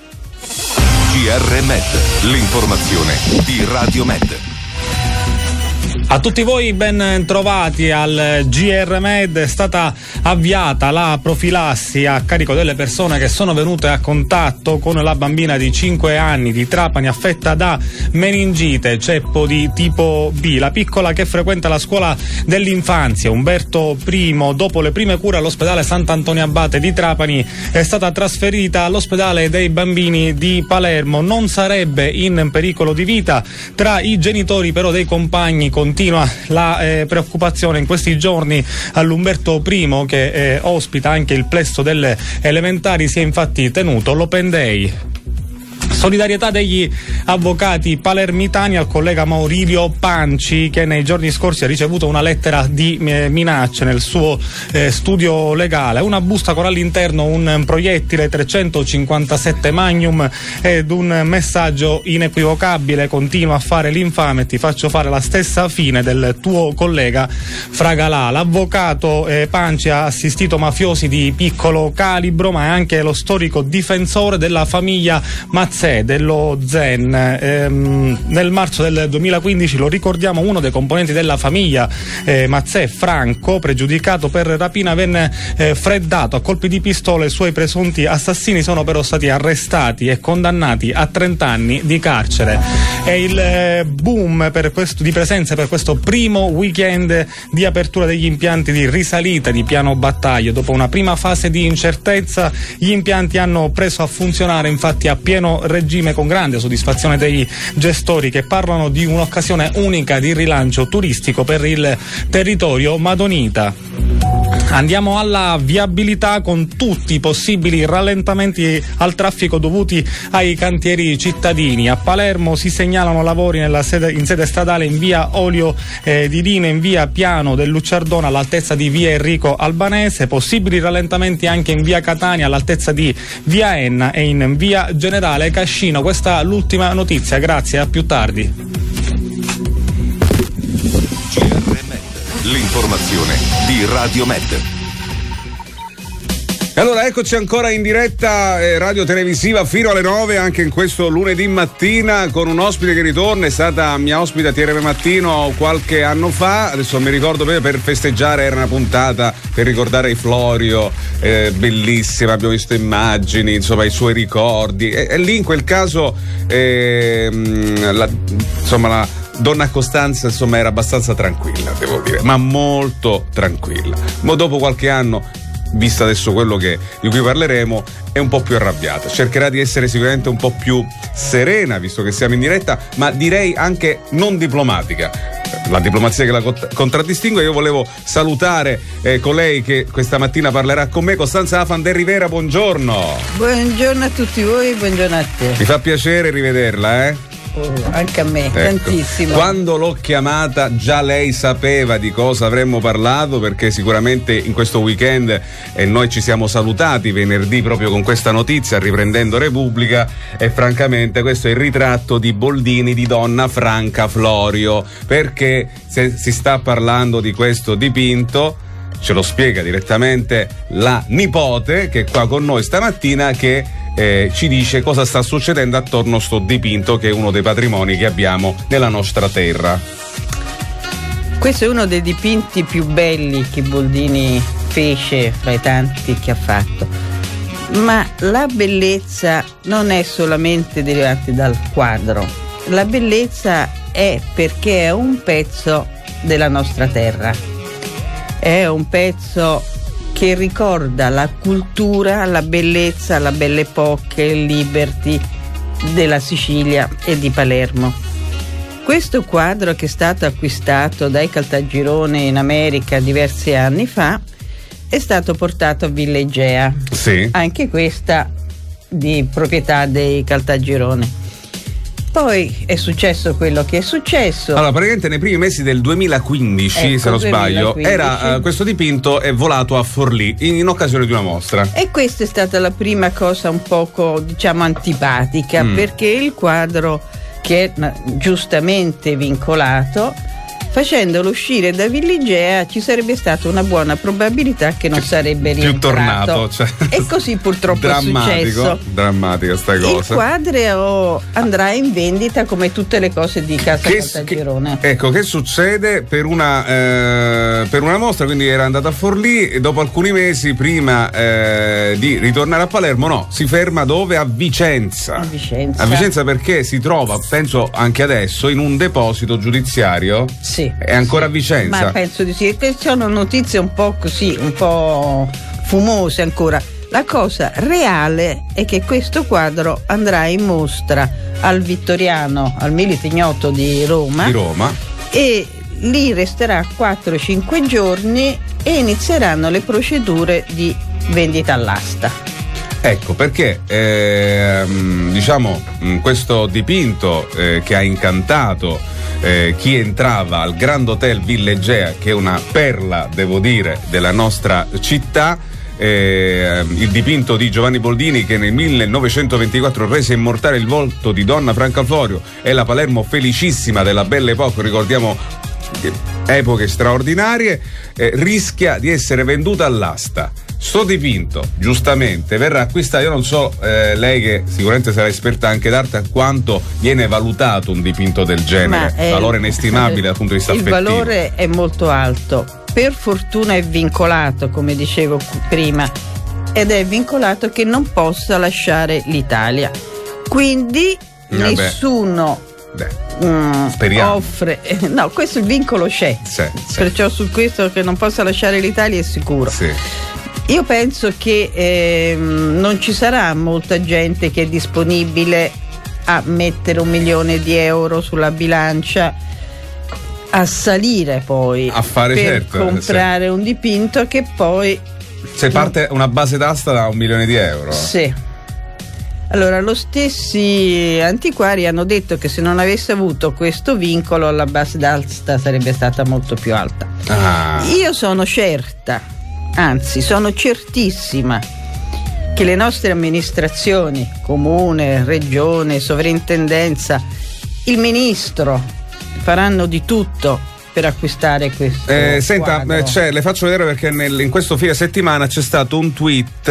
E: GR Med, l'informazione di Radio Med.
F: A tutti voi ben trovati al GR Med. È stata avviata la profilassi a carico delle persone che sono venute a contatto con la bambina di 5 anni di Trapani affetta da meningite, ceppo di tipo B. La piccola, che frequenta la scuola dell'infanzia Umberto I, dopo le prime cure all'ospedale Sant'Antonio Abate di Trapani, è stata trasferita all'ospedale dei bambini di Palermo. Non sarebbe in pericolo di vita. Tra i genitori però dei compagni continua la preoccupazione in questi giorni all'Umberto I, che ospita anche il plesso delle elementari. Si è infatti tenuto l'Open Day. Solidarietà degli avvocati palermitani al collega Maurilio Panci, che nei giorni scorsi ha ricevuto una lettera di minacce nel suo studio legale, una busta con all'interno un proiettile 357 Magnum ed un messaggio inequivocabile: continua a fare l'infame e ti faccio fare la stessa fine del tuo collega Fragalà. L'avvocato Panci ha assistito mafiosi di piccolo calibro, ma è anche lo storico difensore della famiglia Mazzè, dello Zen. Nel marzo del 2015, lo ricordiamo, uno dei componenti della famiglia Mazzè, Franco, pregiudicato per rapina, venne freddato a colpi di pistola. I suoi presunti assassini sono però stati arrestati e condannati a 30 anni di carcere. È il boom di presenze per questo primo weekend di apertura degli impianti di risalita di Piano Battaglia. Dopo una prima fase di incertezza, gli impianti hanno preso a funzionare infatti a pieno regime, con grande soddisfazione dei gestori, che parlano di un'occasione unica di rilancio turistico per il territorio madonita. Andiamo alla viabilità con tutti i possibili rallentamenti al traffico dovuti ai cantieri cittadini. A Palermo si segnalano lavori in sede stradale in via Olio di Dino, in via Piano del Lucciardone all'altezza di via Enrico Albanese, possibili rallentamenti anche in via Catania all'altezza di via Enna e in via Generale Cascino. Questa è l'ultima notizia, grazie, a più tardi.
E: L'informazione di Radio Med.
A: Allora eccoci ancora in diretta radio televisiva fino alle 9 anche in questo lunedì mattina con un ospite che ritorna. È stata mia ospite a TRV Mattino qualche anno fa, adesso mi ricordo per festeggiare, era una puntata per ricordare i Florio, bellissima, abbiamo visto immagini, insomma i suoi ricordi e lì in quel caso la donna Costanza insomma era abbastanza tranquilla, devo dire, ma molto tranquilla. Ma dopo qualche anno, vista adesso quello di cui parleremo, è un po' più arrabbiata, cercherà di essere sicuramente un po' più serena visto che siamo in diretta, ma direi anche non diplomatica, la diplomazia che la contraddistingue. Io volevo salutare colei che questa mattina parlerà con me, Costanza Afan de Rivera, buongiorno.
G: Buongiorno a tutti voi, buongiorno a te.
A: Mi fa piacere rivederla,
G: anche a me,
A: ecco.
G: Tantissimo.
A: Quando l'ho chiamata già lei sapeva di cosa avremmo parlato, perché sicuramente in questo weekend noi ci siamo salutati venerdì proprio con questa notizia, riprendendo Repubblica, e francamente questo è il ritratto di Boldini di donna Franca Florio, perché se si sta parlando di questo dipinto ce lo spiega direttamente la nipote che è qua con noi stamattina, che ci dice cosa sta succedendo attorno a sto dipinto che è uno dei patrimoni che abbiamo nella nostra terra.
G: Questo è uno dei dipinti più belli che Boldini fece fra i tanti che ha fatto, ma la bellezza non è solamente derivante dal quadro, la bellezza è perché è un pezzo della nostra terra, è un pezzo che ricorda la cultura, la bellezza, la Belle Époque, il Liberty della Sicilia e di Palermo. Questo quadro, che è stato acquistato dai Caltagirone in America diversi anni fa, è stato portato a Villa Egea,
A: sì.
G: Anche questa di proprietà dei Caltagirone. Poi è successo quello che è successo.
A: Allora, praticamente nei primi mesi del 2015, se non sbaglio, era questo dipinto è volato a Forlì in occasione di una mostra.
G: E questa è stata la prima cosa un poco, diciamo, antipatica, perché il quadro, che è giustamente vincolato, facendolo uscire da Villa Egea ci sarebbe stata una buona probabilità che non sarebbe rientrato. E così purtroppo è successo.
A: Drammatica sta cosa.
G: Il quadro andrà in vendita come tutte le cose di Casa Caltagirone.
A: Ecco, che succede per una mostra, quindi era andata a Forlì e dopo alcuni mesi, prima di ritornare a Palermo, si ferma dove? A Vicenza.
G: A
A: Vicenza perché si trova, penso anche adesso, in un deposito giudiziario.
G: Sì.
A: È ancora a Vicenza?
G: Ma penso di sì, che sono notizie un po' così, un po' fumose ancora. La cosa reale è che questo quadro andrà in mostra al Vittoriano, al Milite Ignoto di Roma. E lì resterà 4-5 giorni e inizieranno le procedure di vendita all'asta.
A: Ecco perché questo dipinto che ha incantato chi entrava al Grand Hotel Villa Egea, che è una perla, devo dire, della nostra città, il dipinto di Giovanni Boldini, che nel 1924 rese immortale il volto di donna Franca Florio e la Palermo felicissima della Belle Époque, ricordiamo epoche straordinarie, rischia di essere venduta all'asta. Sto dipinto giustamente verrà acquistato, io non so, lei che sicuramente sarà esperta anche d'arte, a quanto viene valutato un dipinto del genere, valore inestimabile dal punto di vista affettivo.
G: Il valore è molto alto, per fortuna è vincolato, come dicevo prima, ed è vincolato che non possa lasciare l'Italia, quindi nessuno offre, no, questo il vincolo c'è, perciò su questo che non possa lasciare l'Italia è sicuro. Io penso che non ci sarà molta gente che è disponibile a mettere 1 milione di euro sulla bilancia salire poi
A: a fare,
G: per
A: certo,
G: comprare un dipinto che poi
A: se parte una base d'asta da €1 milione.
G: Sì. Allora, lo stessi antiquari hanno detto che se non avesse avuto questo vincolo la base d'asta sarebbe stata molto più alta. Io sono certa, anzi sono certissima, che le nostre amministrazioni, comune, regione, sovrintendenza, il ministro faranno di tutto per acquistare questo
A: senta, le faccio vedere perché in questo fine settimana c'è stato un tweet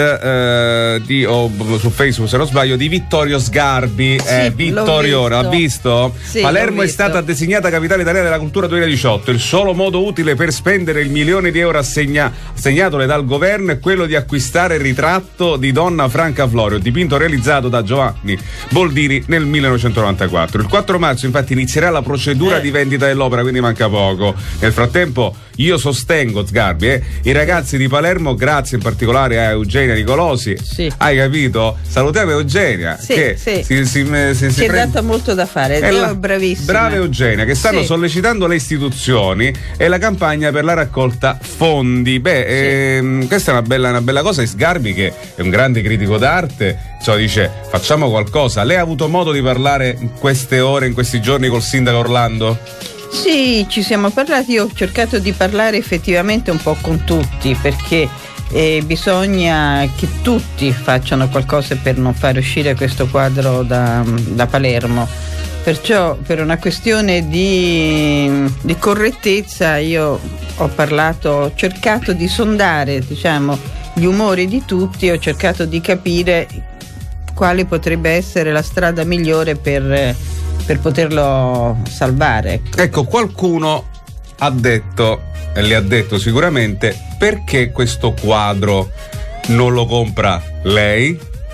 A: su Facebook, se non sbaglio, di Vittorio Sgarbi. Vittorio, l'ha visto?
G: Sì,
A: Palermo è stata designata capitale italiana della cultura 2018. Il solo modo utile per spendere il milione di euro assegnatole dal governo è quello di acquistare il ritratto di Donna Franca Florio, dipinto realizzato da Giovanni Boldini nel 1994. Il 4 marzo infatti inizierà la procedura di vendita dell'opera, quindi manca poco. Nel frattempo io sostengo, Sgarbi, i ragazzi di Palermo, grazie in particolare a Eugenia Nicolosi, hai capito? Salutiamo Eugenia, che si
G: è data molto da fare, è bravissima.
A: Brava Eugenia, che stanno sollecitando le istituzioni e la campagna per la raccolta fondi. Questa è una bella cosa. E Sgarbi, che è un grande critico d'arte, dice facciamo qualcosa. Lei ha avuto modo di parlare in queste ore, in questi giorni col sindaco Orlando?
G: Sì, ci siamo parlati, io ho cercato di parlare effettivamente un po' con tutti, perché bisogna che tutti facciano qualcosa per non far uscire questo quadro da Palermo. Perciò, per una questione di correttezza, io ho cercato di sondare, gli umori di tutti, ho cercato di capire quale potrebbe essere la strada migliore per poterlo salvare.
A: Ecco, qualcuno ha detto, e le ha detto sicuramente, perché questo quadro non lo compra lei?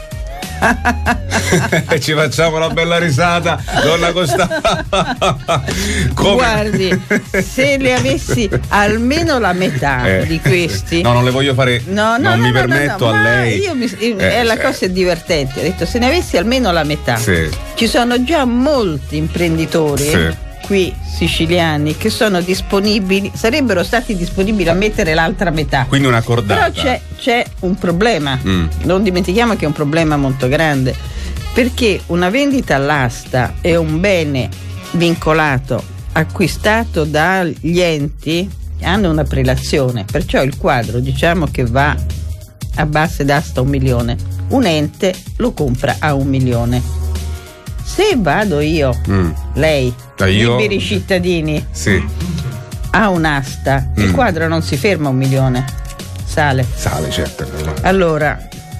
A: Ci facciamo una bella risata, donna Costa.
G: Guardi, se le avessi almeno la metà di questi,
A: non le voglio fare, non mi permetto a lei.
G: La cosa è divertente. Ho detto, se ne avessi almeno la metà, ci sono già molti imprenditori qui siciliani che sono disponibili, sarebbero stati disponibili a mettere l'altra metà.
A: Quindi una cordata.
G: Però c'è un problema, non dimentichiamo che è un problema molto grande, perché una vendita all'asta è un bene vincolato, acquistato dagli enti che hanno una prelazione, perciò il quadro che va a base d'asta $1 milione, un ente lo compra a $1 milione. Se vado io, lei, liberi cittadini, a un'asta, il quadro non si ferma a $1 milione, sale, certo. Allora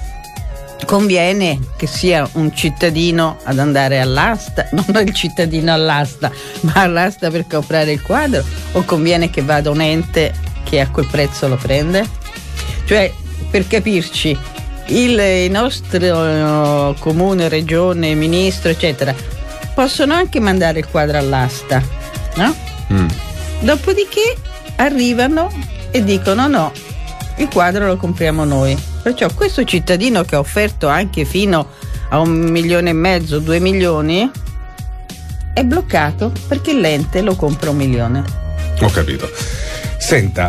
G: conviene che sia un cittadino ad andare all'asta, non il cittadino all'asta, ma all'asta per comprare il quadro, o conviene che vada un ente che a quel prezzo lo prende? Cioè, per capirci, il nostro comune, regione, ministro, eccetera, possono anche mandare il quadro all'asta, no? Dopodiché arrivano e dicono no, il quadro lo compriamo noi. Perciò questo cittadino che ha offerto anche fino a $1,5 milioni, 2 milioni, è bloccato perché l'ente lo compra $1 milione.
A: Ho capito. Senta,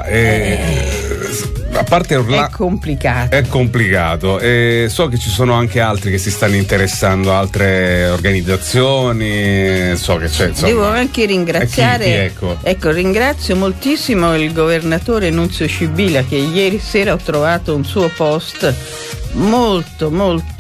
A: a parte
G: è complicato.
A: È complicato. So che ci sono anche altri che si stanno interessando, altre organizzazioni. So che c'è. Insomma,
G: devo anche ringraziare.
A: Ecco,
G: ringrazio moltissimo il governatore Nunzio Scibilla, che ieri sera ho trovato un suo post molto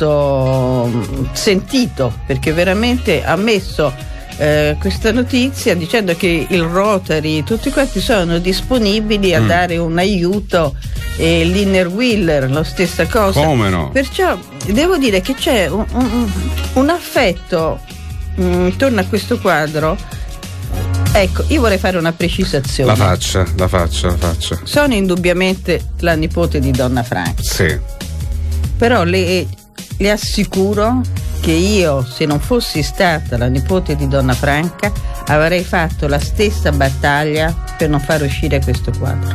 G: molto sentito, perché veramente ha messo questa notizia dicendo che il Rotary, tutti quanti sono disponibili a dare un aiuto, e l'Inner Wheeler lo stessa cosa.
A: Come no?
G: Perciò devo dire che c'è un affetto intorno a questo quadro. Ecco, io vorrei fare una precisazione.
A: La faccia.
G: Sono indubbiamente la nipote di Donna Franca.
A: Sì.
G: Però le assicuro che io, se non fossi stata la nipote di Donna Franca, avrei fatto la stessa battaglia per non far uscire questo quadro,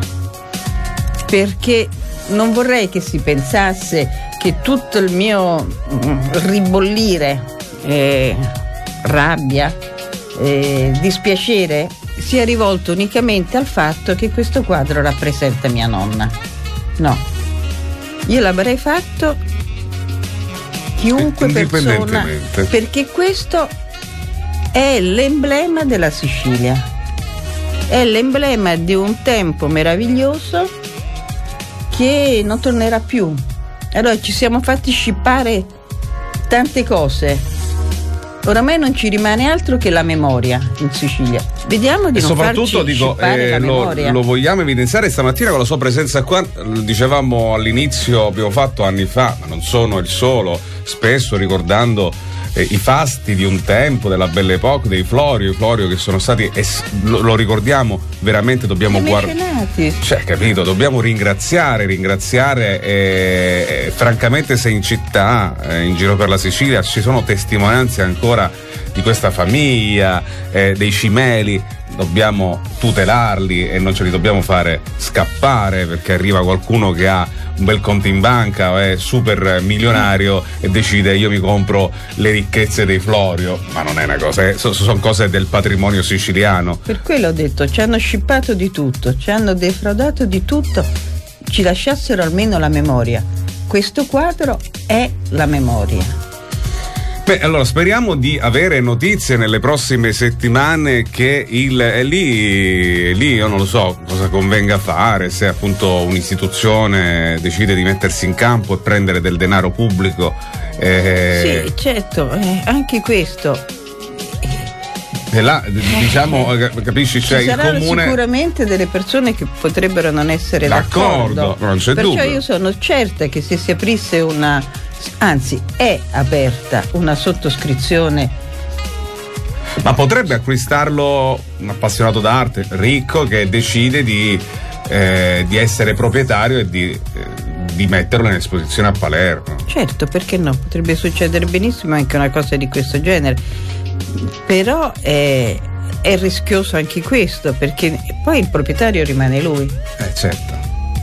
G: perché non vorrei che si pensasse che tutto il mio ribollire, rabbia, dispiacere sia rivolto unicamente al fatto che questo quadro rappresenta mia nonna. No, io l'avrei fatto chiunque persona, perché questo è l'emblema della Sicilia, è l'emblema di un tempo meraviglioso che non tornerà più. Allora ci siamo fatti scippare tante cose, oramai non ci rimane altro che la memoria in Sicilia. Vediamo di non farci scippare la memoria.
A: Lo vogliamo evidenziare stamattina con la sua presenza qua. Dicevamo all'inizio, abbiamo fatto anni fa, ma non sono il solo, spesso ricordando i fasti di un tempo, della Belle Époque, dei Florio che sono stati, lo ricordiamo veramente, dobbiamo guardare, cioè, capito, dobbiamo ringraziare francamente, se in città, in giro per la Sicilia ci sono testimonianze ancora di questa famiglia, dei cimeli, dobbiamo tutelarli e non ce li dobbiamo fare scappare perché arriva qualcuno che ha un bel conto in banca, è super milionario e decide io mi compro le ricchezze dei Florio, ma non è una cosa, sono cose del patrimonio siciliano.
G: Per quello ho detto, ci hanno scippato di tutto, ci hanno defraudato di tutto, ci lasciassero almeno la memoria. Questo quadro è la memoria.
A: Beh, allora speriamo di avere notizie nelle prossime settimane che lì io non lo so cosa convenga fare, se appunto un'istituzione decide di mettersi in campo e prendere del denaro pubblico.
G: Sì, certo, anche questo.
A: E là, diciamo, capisci, c'è
G: il
A: comune.
G: Sicuramente delle persone che potrebbero non essere d'accordo.
A: Non c'è
G: Perciò
A: dubbio.
G: Io sono certa che se si aprisse anzi è aperta una sottoscrizione.
A: Ma potrebbe acquistarlo un appassionato d'arte ricco che decide di essere proprietario e di metterlo in esposizione a Palermo.
G: Certo, perché no? Potrebbe succedere benissimo anche una cosa di questo genere, però è rischioso anche questo, perché poi il proprietario rimane lui.
A: Certo.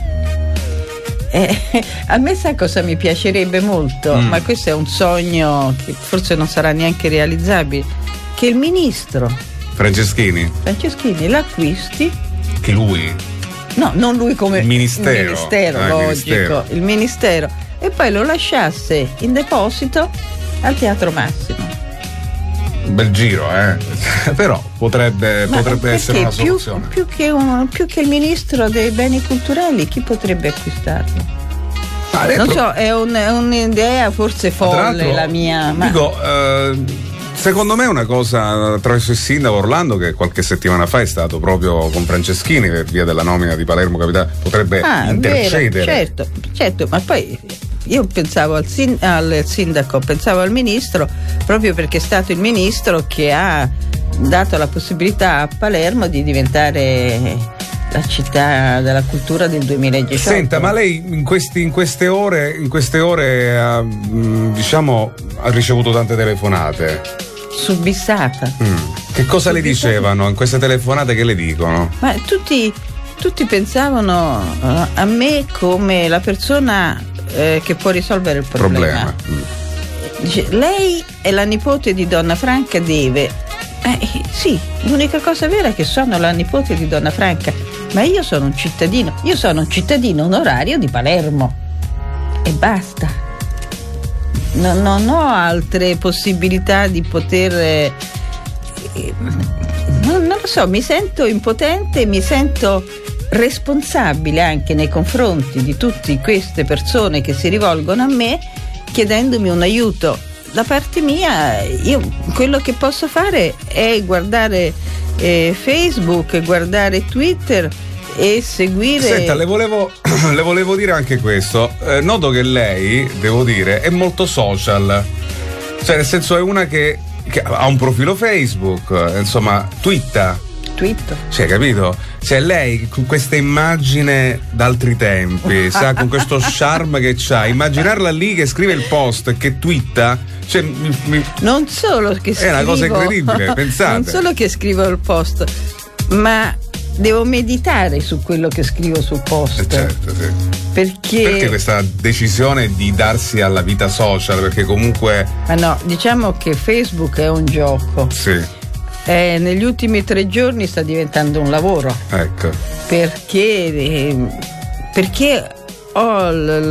G: A me sa cosa mi piacerebbe molto, ma questo è un sogno che forse non sarà neanche realizzabile, che il ministro
A: Franceschini
G: l'acquisti.
A: Che lui?
G: No, non lui come
A: il ministero
G: logico, il ministero, e poi lo lasciasse in deposito al Teatro Massimo.
A: Un bel giro, però potrebbe essere una soluzione.
G: Più che il ministro dei beni culturali, chi potrebbe acquistarlo? Non so, è un'idea forse folle la mia.
A: Dico, secondo me è una cosa attraverso il sindaco Orlando, che qualche settimana fa è stato proprio con Franceschini per via della nomina di Palermo capitale, potrebbe intercedere.
G: Vero, certo, ma poi io pensavo al sindaco, pensavo al ministro, proprio perché è stato il ministro che ha dato la possibilità a Palermo di diventare la città della cultura del 2018.
A: Senta, ma lei in queste ore diciamo ha ricevuto tante telefonate.
G: Subissata.
A: Che cosa le dicevano in queste telefonate, che le dicono?
G: Ma tutti pensavano a me come la persona che può risolvere il problema. Dice, lei è la nipote di Donna Franca, deve. Sì, l'unica cosa vera è che sono la nipote di Donna Franca, ma io sono un cittadino onorario di Palermo e basta. Non ho altre possibilità di poter. Non lo so, mi sento impotente, mi sento responsabile anche nei confronti di tutte queste persone che si rivolgono a me chiedendomi un aiuto. Da parte mia, io quello che posso fare è guardare Facebook, guardare Twitter e seguire.
A: Senta, le volevo dire anche questo. Noto che lei, devo dire, è molto social, cioè nel senso è una che ha un profilo Facebook, insomma, twitta. Cioè, capito? Cioè, lei con questa immagine d'altri tempi, sa, con questo charme che c'ha, immaginarla lì che scrive il post e che twitta, cioè,
G: non solo che scrivo,
A: è una cosa incredibile, pensate.
G: Non solo che scrivo il post, ma devo meditare su quello che scrivo sul post.
A: Certo, sì.
G: Perché
A: questa decisione di darsi alla vita social? Perché comunque.
G: Ma no, diciamo che Facebook è un gioco.
A: Sì.
G: Negli ultimi 3 giorni sta diventando un lavoro.
A: Ecco.
G: Perché ho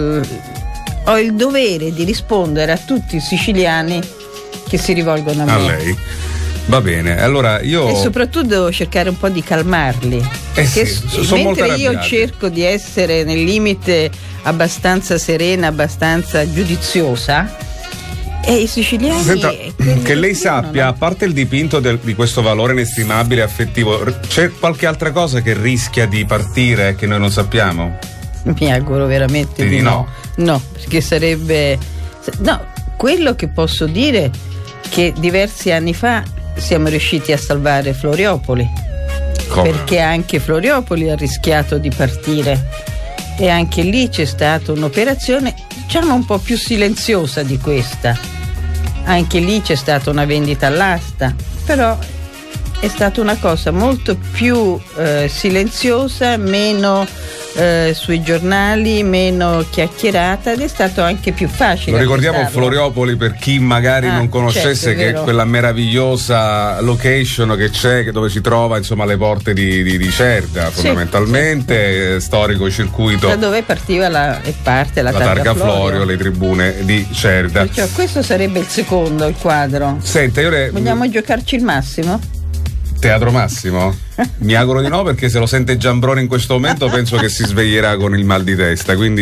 G: il dovere di rispondere a tutti i siciliani che si rivolgono a me.
A: A lei. Va bene, allora io.
G: E soprattutto devo cercare un po' di calmarli.
A: Sì, sono molto
G: mentre io
A: arrabbiati.
G: cerco di essere nel limite abbastanza serena, abbastanza giudiziosa, e i siciliani.
A: Senta, che lei sappia,
G: no?
A: a parte il dipinto di questo valore inestimabile affettivo, c'è qualche altra cosa che rischia di partire che noi non sappiamo?
G: Mi auguro veramente di no. No, perché sarebbe. No, quello che posso dire è che diversi anni fa siamo riusciti a salvare Floriopoli.
A: Come?
G: Perché anche Floriopoli ha rischiato di partire e anche lì c'è stata un'operazione, diciamo, un po' più silenziosa di questa. Anche lì c'è stata una vendita all'asta, però è stata una cosa molto più silenziosa, meno sui giornali, meno chiacchierata, ed è stato anche più facile.
A: Lo ricordiamo
G: acquistarlo.
A: Floriopoli, per chi magari non conoscesse,
G: certo,
A: che è quella meravigliosa location che c'è, dove si trova insomma alle porte di Cerda, fondamentalmente,
G: sì.
A: Storico circuito
G: da dove partiva la
A: targa Florio, le tribune di Cerda.
G: Perciò questo sarebbe il secondo, il quadro.
A: Senta,
G: vogliamo giocarci il massimo?
A: Teatro Massimo? Mi auguro di no, perché se lo sente Giambrone in questo momento penso che si sveglierà con il mal di testa, quindi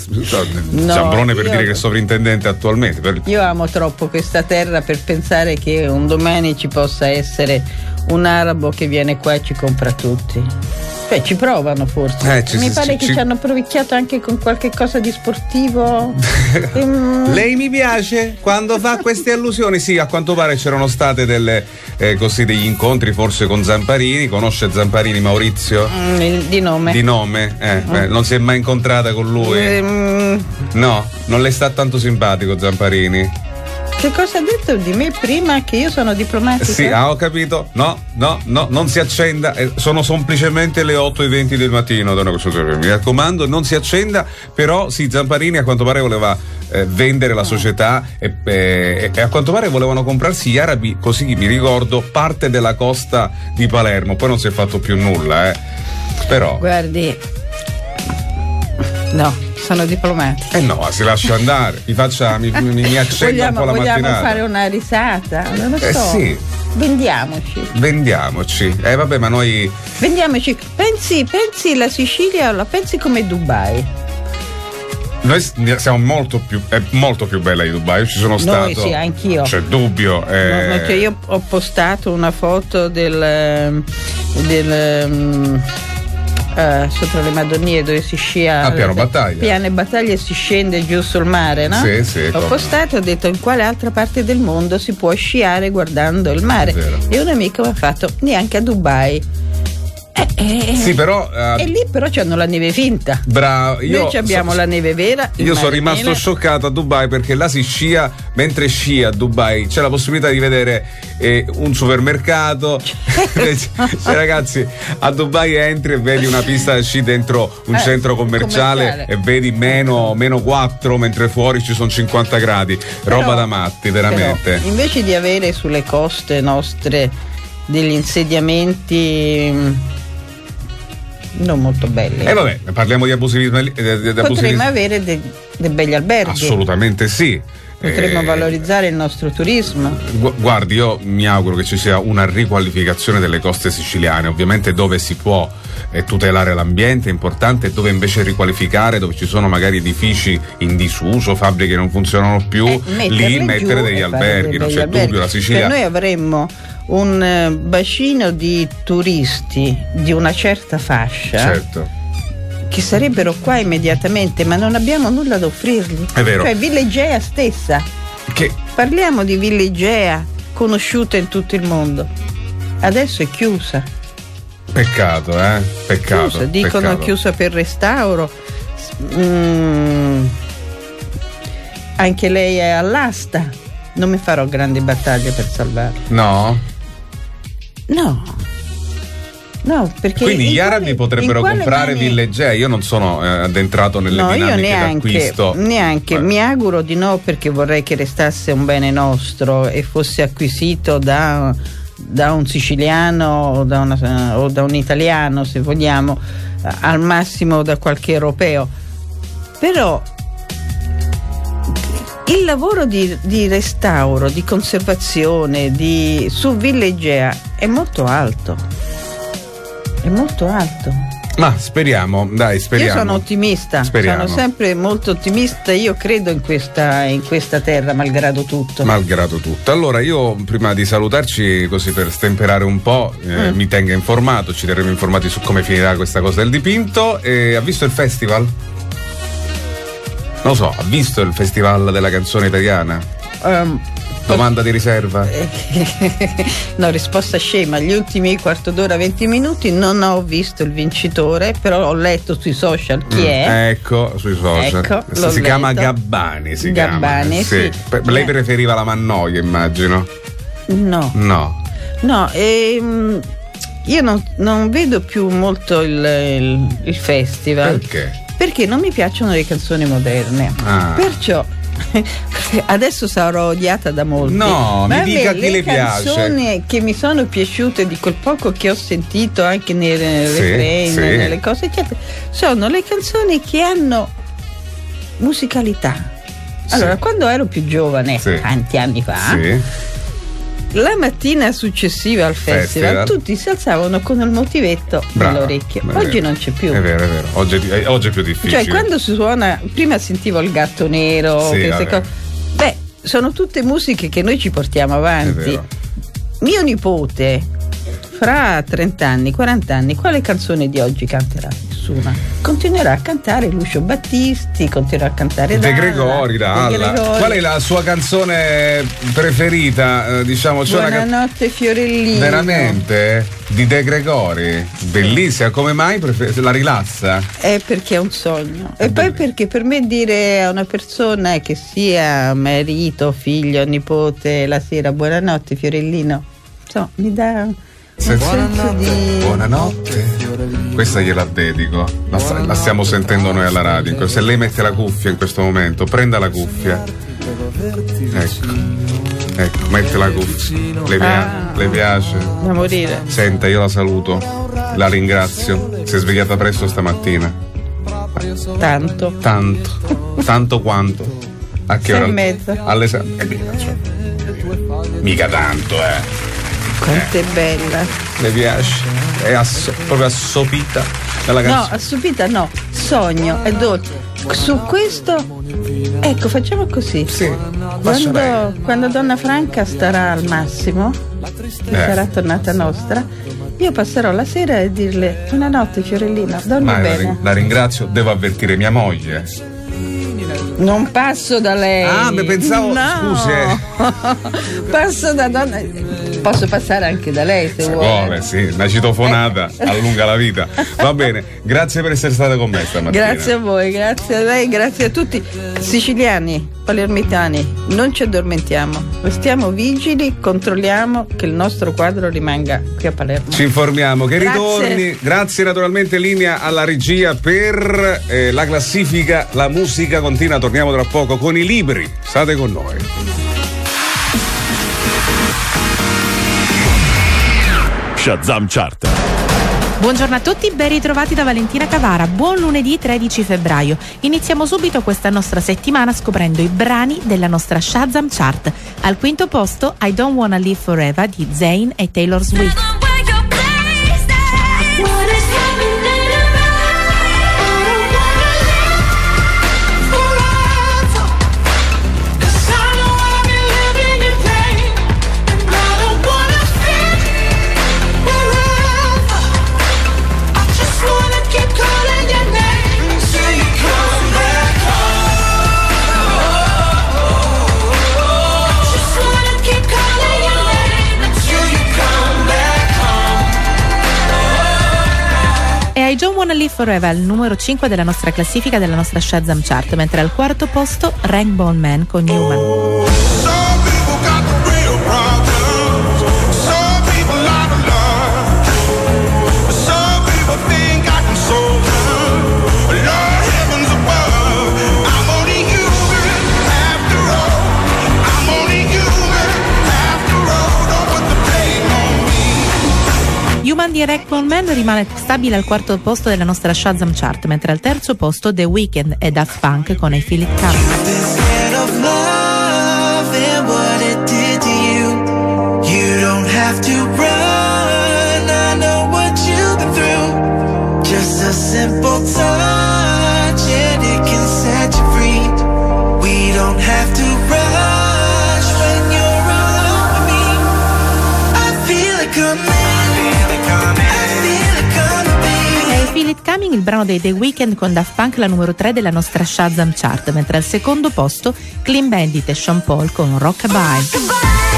A: Giambrone, per dire che è sovrintendente attualmente.
G: Io amo troppo questa terra per pensare che un domani ci possa essere un arabo che viene qua e ci compra tutti. Beh, ci provano forse. Mi pare che ci hanno provicchiato anche con qualche cosa di sportivo.
A: Lei mi piace quando fa queste allusioni. Sì, a quanto pare c'erano state degli incontri forse con Zamparini. Conosce Zamparini, Maurizio?
G: Di nome.
A: Di nome? Non si è mai incontrata con lui? No, non le sta tanto simpatico Zamparini.
G: Che cosa ha detto di me prima? Che io sono diplomatica?
A: Sì, ho capito. No, non si accenda. Sono semplicemente le 8:20 del mattino. Mi raccomando, non si accenda. Però sì, Zamparini a quanto pare voleva vendere la società e a quanto pare volevano comprarsi gli arabi, così mi ricordo, parte della costa di Palermo. Poi non si è fatto più nulla, però.
G: Guardi, no, sono diplomatica.
A: No, si lascia andare, mi accenda un po' la mattinata.
G: Vogliamo fare una risata? Non lo so.
A: Sì.
G: Vendiamoci.
A: Vabbè, ma noi.
G: Vendiamoci. Pensi la Sicilia, la pensi come Dubai.
A: Noi siamo molto più bella di Dubai. Io ci sono stato.
G: Noi sì, anch'io.
A: C'è dubbio.
G: Cioè io ho postato una foto del sopra le Madonnie, dove si scia
A: a Piano Battaglia.
G: Piano Battaglia e si scende giù sul mare, no?
A: Sì.
G: Ho postato e ho detto: in quale altra parte del mondo si può sciare guardando il mare? E un amico mi ha fatto: neanche a Dubai.
A: Sì, però.
G: E lì però c'hanno la neve finta.
A: Bravo.
G: Noi abbiamo la neve vera.
A: Io sono rimasto scioccato a Dubai, perché là si scia, mentre scia a Dubai c'è la possibilità di vedere un supermercato. Cioè, ragazzi, a Dubai entri e vedi una pista da sci dentro un centro commerciale e vedi meno 4, mentre fuori ci sono 50 gradi. Roba da matti, veramente.
G: Però, invece di avere sulle coste nostre degli insediamenti non molto belli.
A: Vabbè, parliamo di abusivismo.
G: Potremmo avere dei begli alberghi.
A: Assolutamente sì.
G: Potremmo valorizzare il nostro turismo.
A: Guardi, io mi auguro che ci sia una riqualificazione delle coste siciliane, ovviamente dove si può tutelare l'ambiente è importante, dove invece riqualificare, dove ci sono magari edifici in disuso, fabbriche che non funzionano più, lì mettere degli alberghi, non c'è dubbio. La Sicilia.
G: Noi avremmo un bacino di turisti di una certa fascia.
A: Certo.
G: Che sarebbero qua immediatamente, ma non abbiamo nulla da offrirgli.
A: È vero.
G: Cioè Villa Igea stessa. Parliamo di Villa Igea, conosciuta in tutto il mondo. Adesso è chiusa.
A: Peccato.
G: Chiusa. Dicono è chiusa per restauro. Anche lei è all'asta. Non mi farò grandi battaglie per salvarla. No, perché
A: quindi gli arabi potrebbero comprare Villa Igea. Io non sono addentrato nelle dinamiche d'acquisto.
G: Neanche. Mi auguro di no, perché vorrei che restasse un bene nostro e fosse acquisito da da un siciliano o da un italiano, se vogliamo, al massimo da qualche europeo. Però il lavoro di restauro, di conservazione su Villa Igea è molto alto. È molto alto.
A: Ma speriamo.
G: Io sono ottimista, sono sempre molto ottimista, io credo in questa terra, malgrado tutto.
A: Allora io, prima di salutarci, così per stemperare un po', mi tenga informato, ci terremo informati su come finirà questa cosa del dipinto. Ha visto il festival? Non lo so, ha visto il festival della canzone italiana? Domanda di riserva?
G: No, risposta scema. Gli ultimi quarto d'ora, 20 minuti non ho visto il vincitore, però ho letto sui social chi è.
A: Ecco, sui social. Si chiama Gabbani.
G: Gabbani, sì.
A: Lei preferiva la Mannoia, immagino?
G: No, io non vedo più molto il festival.
A: Perché?
G: Perché non mi piacciono le canzoni moderne. Perciò adesso sarò odiata da molti.
A: No, mi dica chi le piace.
G: Le canzoni che mi sono piaciute, di quel poco che ho sentito anche nei refrain, nelle cose eccetera, sono le canzoni che hanno musicalità. Allora, quando ero più giovane, tanti anni fa, la mattina successiva al festival tutti si alzavano con il motivetto nell'orecchio. Oggi non c'è più.
A: È vero. Oggi è più difficile.
G: Cioè, quando si suona, prima sentivo il Gatto Nero, queste cose. Beh, sono tutte musiche che noi ci portiamo avanti. Mio nipote, fra 30 anni, 40 anni, quale canzone di oggi canterà? Nessuna. Continuerà a cantare Lucio Battisti, continuerà a cantare
A: De Gregori, Dalla. Qual è la sua canzone preferita?
G: Buonanotte Fiorellino.
A: Veramente? Di De Gregori? Bellissima. Come mai la rilassa?
G: È perché è un sogno. E poi perché per me dire a una persona, che sia marito, figlio, nipote, la sera buonanotte Fiorellino, insomma, mi dà
A: buonanotte. Questa gliela dedico. La stiamo sentendo noi alla radio. Se lei mette la cuffia in questo momento, prenda la cuffia. Ecco, mette la cuffia. Le piace?
G: Da morire.
A: Senta, io la saluto, la ringrazio. Si è svegliata presto stamattina. Tanto quanto? A che ora?
G: 6:30.
A: Alle 6. Mica tanto,
G: Quanto è bella.
A: Le piace? È proprio assopita dalla canzone.
G: No, assopita no, sogno, è dolce. Su questo, ecco, facciamo così. Quando Donna Franca starà al massimo, sarà tornata nostra, io passerò la sera e dirle buonanotte Fiorellina, dormi bene.
A: La ringrazio, devo avvertire mia moglie.
G: Non passo da lei.
A: Pensavo, scusi.
G: Passo da donna. Posso passare anche da lei se vuole.
A: Una citofonata allunga la vita. Va bene, grazie per essere stata con me stamattina.
G: Grazie a voi, grazie a lei, grazie a tutti. Siciliani, palermitani, non ci addormentiamo, restiamo vigili, controlliamo che il nostro quadro rimanga qui a Palermo.
A: Ci informiamo che ritorni. Grazie naturalmente, linea alla regia per la classifica. La musica continua, torniamo tra poco con i libri. State con noi.
E: Shazam Chart.
H: Buongiorno a tutti, ben ritrovati da Valentina Cavara. Buon lunedì 13 febbraio. Iniziamo subito questa nostra settimana scoprendo i brani della nostra Shazam Chart. Al quinto posto I Don't Wanna Live Forever di Zayn e Taylor Swift. I Don't Wanna Live Forever, il numero 5 della nostra classifica della nostra Shazam Chart, mentre al quarto posto Rainbow Man con Newman. Brandy e Ragdoll Man rimane stabile al quarto posto della nostra Shazam Chart, mentre al terzo posto The Weeknd e Daft Punk con I Feel It Coming.
I: Have to run, I know what you've been through. Just a simple touch and it can set you free. We don't have to rush when you're alone with me. I feel it coming, I feel it coming, baby.
H: I Feel It Coming, il brano dei The Weeknd con Daft Punk, la numero 3 della nostra Shazam Chart, mentre al secondo posto Clean Bandit e Sean Paul con Rockabye.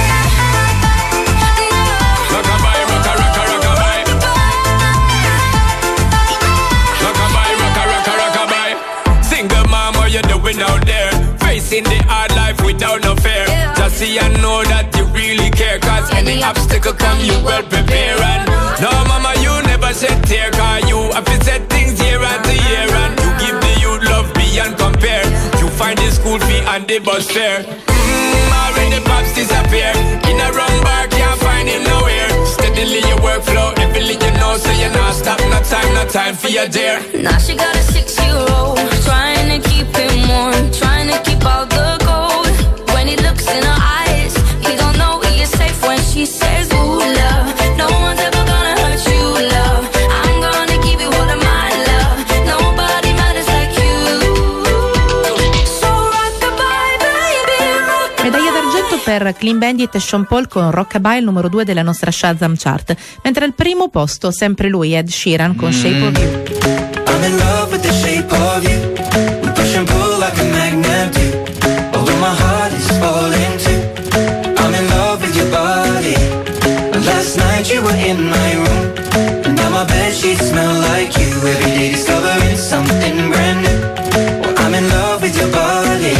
J: Out there, facing the hard life without no fear. Just see and know that you really care, cause any obstacle come you well prepare. And no mama, you never shed tear, cause you have to set things year after year. And you give the youth love beyond compare. You find the school fee and the bus fare. Already pops disappear. In a wrong bar, can't find him nowhere. Steadily your workflow, everything you know, so you're not stop, no time for your dear.
K: Now she got a 6-year-old, trying to keep him warm, trying to keep all the gold. When he looks in her eyes, he don't know he is safe when she says, ooh, love, no one's ever gonna hurt you, love. I'm gonna give you all of my love. Nobody matters like you. So rockabye, baby.
H: Medaglia d'argento per Clean Bandit e Sean Paul con Rockabye, il numero 2 della nostra Shazam Chart, mentre al primo posto sempre lui, Ed Sheeran con Shape of You.
I: I'm in love with the shape of you. We push and pull like a magnet do. Although my heart is falling too. I'm in love with your body. Last night you were in my room, and now my bedsheets smell like you. Every day discovering something brand new. Well, I'm in love with your body.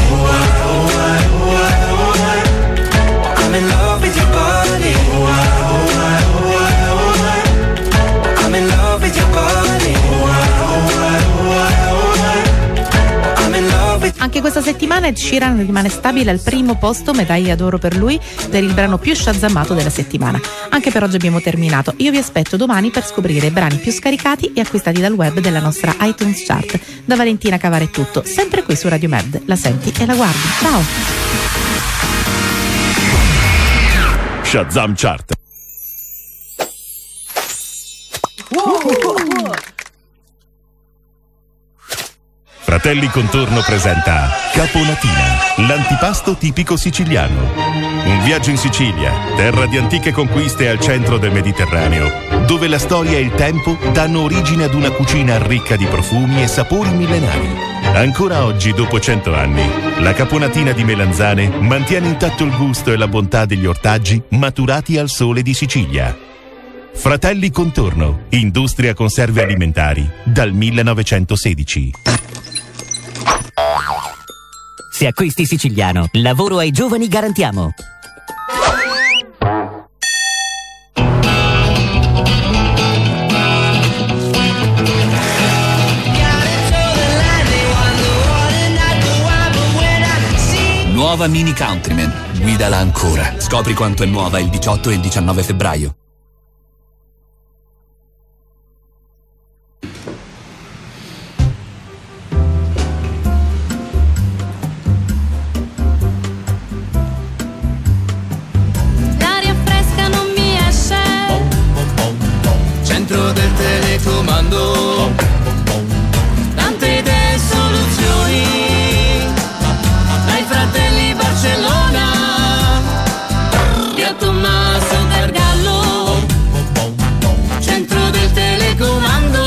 I: I'm in love with your body. I'm in love with your body.
H: Anche questa settimana Ed Sheeran rimane stabile al primo posto, medaglia d'oro per lui, per il brano più shazamato della settimana. Anche per oggi abbiamo terminato. Io vi aspetto domani per scoprire i brani più scaricati e acquistati dal web della nostra iTunes Chart. Da Valentina Cavara è tutto, sempre qui su Radio Med. La senti e la guardi. Ciao!
E: Shazam Chart. Fratelli Contorno presenta Caponatina, l'antipasto tipico siciliano. Un viaggio in Sicilia, terra di antiche conquiste al centro del Mediterraneo, dove la storia e il tempo danno origine ad una cucina ricca di profumi e sapori millenari. Ancora oggi, dopo 100 anni, la Caponatina di Melanzane mantiene intatto il gusto e la bontà degli ortaggi maturati al sole di Sicilia. Fratelli Contorno, industria conserve alimentari, dal 1916.
L: Se acquisti siciliano, lavoro ai giovani garantiamo.
M: Nuova Mini Countryman, guidala ancora. Scopri quanto è nuova il 18 e il 19 febbraio.
I: Centro del telecomando, tante idee e soluzioni, dai fratelli Barcellona, via Tommaso Gargallo, centro del telecomando.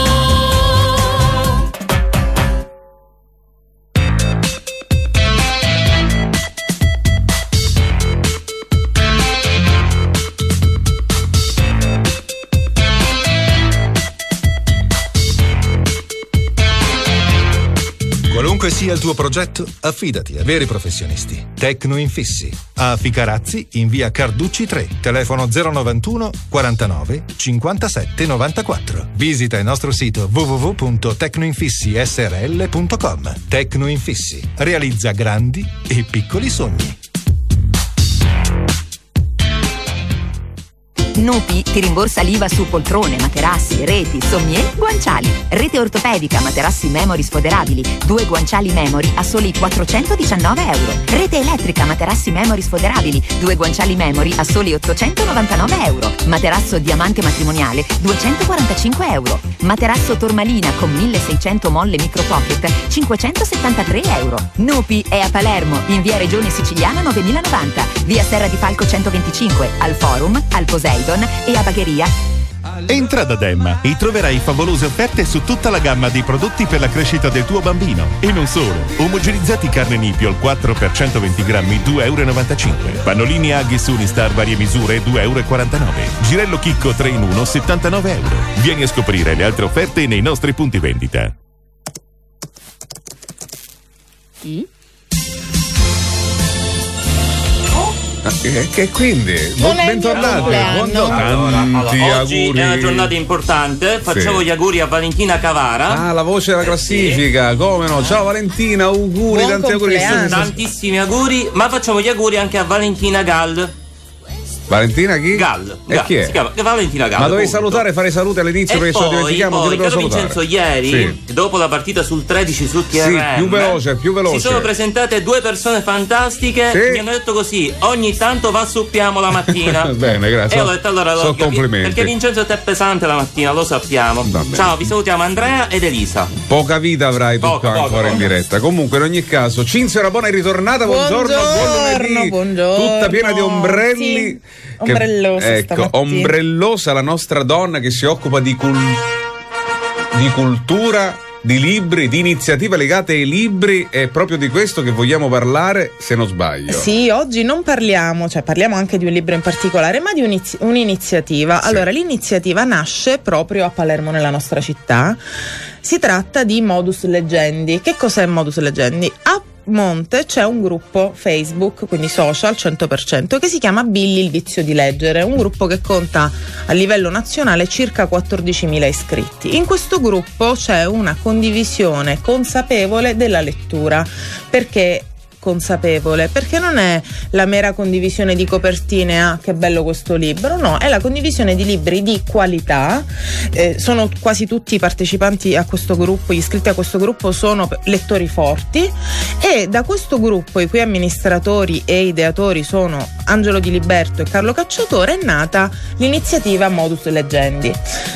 N: Qualunque sia il tuo progetto, affidati a veri professionisti. Tecno Infissi. A Ficarazzi, in via Carducci 3, telefono 091 49 57 94. Visita il nostro sito www.tecnoinfissisrl.com. Tecno Infissi realizza grandi e piccoli sogni.
O: Nupi ti rimborsa l'IVA su poltrone, materassi, reti, sommier, guanciali. Rete ortopedica, materassi Memory sfoderabili, 2 guanciali Memory a soli 419 euro. Rete elettrica, materassi Memory sfoderabili, 2 guanciali Memory a soli 899 euro. Materasso diamante matrimoniale, 245 euro. Materasso Tormalina con 1600 molle micro pocket, 573 euro. Nupi è a Palermo, in via Regione Siciliana 9090, via Serra di Falco 125, al Forum, al Poseidon e a Bagheria.
E: Entra da Demma e troverai favolose offerte su tutta la gamma di prodotti per la crescita del tuo bambino. E non solo. Omogenizzati carne Nipio al 4 per 120 grammi, 2,95 euro. Pannolini Haggis Unistar varie misure, 2,49 euro. Girello Chicco 3 in 1, 79 euro. Vieni a scoprire le altre offerte nei nostri punti vendita.
A: Che quindi bentornati, tanti
B: oggi
A: auguri.
B: è una giornata importante, facciamo
A: Sì.
B: gli auguri a Valentina Cavara.
A: La voce della classifica, come no? Ciao Valentina, auguri,
B: Buon
A: tanti auguri.
B: Tantissimi auguri, ma facciamo gli auguri anche a Valentina Gall.
A: Valentina chi?
B: Gall.
A: E chi è?
B: Si chiama Valentina Gall.
A: Ma dovevi
B: punto.
A: salutare, fare saluti all'inizio perché se lo dimentichiamo, chi dobbiamo
B: caro
A: salutare?
B: Vincenzo, ieri, dopo la partita sul 13 su TRM,
A: più veloce.
B: si sono presentate 2 persone fantastiche
A: Sì.
B: che mi hanno detto così: ogni tanto va la mattina.
A: Bene, grazie.
B: E ho detto allora
A: sono complimenti.
B: perché Vincenzo è pesante la mattina, lo sappiamo. Ciao, vi salutiamo Andrea ed Elisa.
A: Poca vita avrai tu qua ancora in diretta. Comunque, in ogni caso, Cinzia Rabona è ritornata. Buongiorno, buon lunedì.
P: Buongiorno.
A: Tutta piena di ombrelli.
P: Sì, ombrellosa stamattina.
A: Ombrellosa la nostra donna che si occupa di cultura, di libri, di iniziative legate ai libri. È proprio di questo che vogliamo parlare, se non sbaglio.
P: Sì, oggi non parliamo, cioè parliamo anche di un libro in particolare, ma di un'iniziativa. Sì. Allora, l'iniziativa nasce proprio a Palermo, nella nostra città. Si tratta di Modus Legendi. Che cos'è Modus Legendi? A monte c'è un gruppo Facebook, quindi social 100%, che si chiama Billy il vizio di leggere, un gruppo che conta a livello nazionale circa 14.000 iscritti. In questo gruppo c'è una condivisione consapevole della lettura. Perché consapevole? Perché non è la mera condivisione di copertine, che bello questo libro, no, è la condivisione di libri di qualità. Sono quasi tutti i partecipanti a questo gruppo, gli iscritti a questo gruppo sono lettori forti, e da questo gruppo, i cui amministratori e ideatori sono Angelo Di Liberto e Carlo Cacciatore, è nata l'iniziativa Modus Legendi.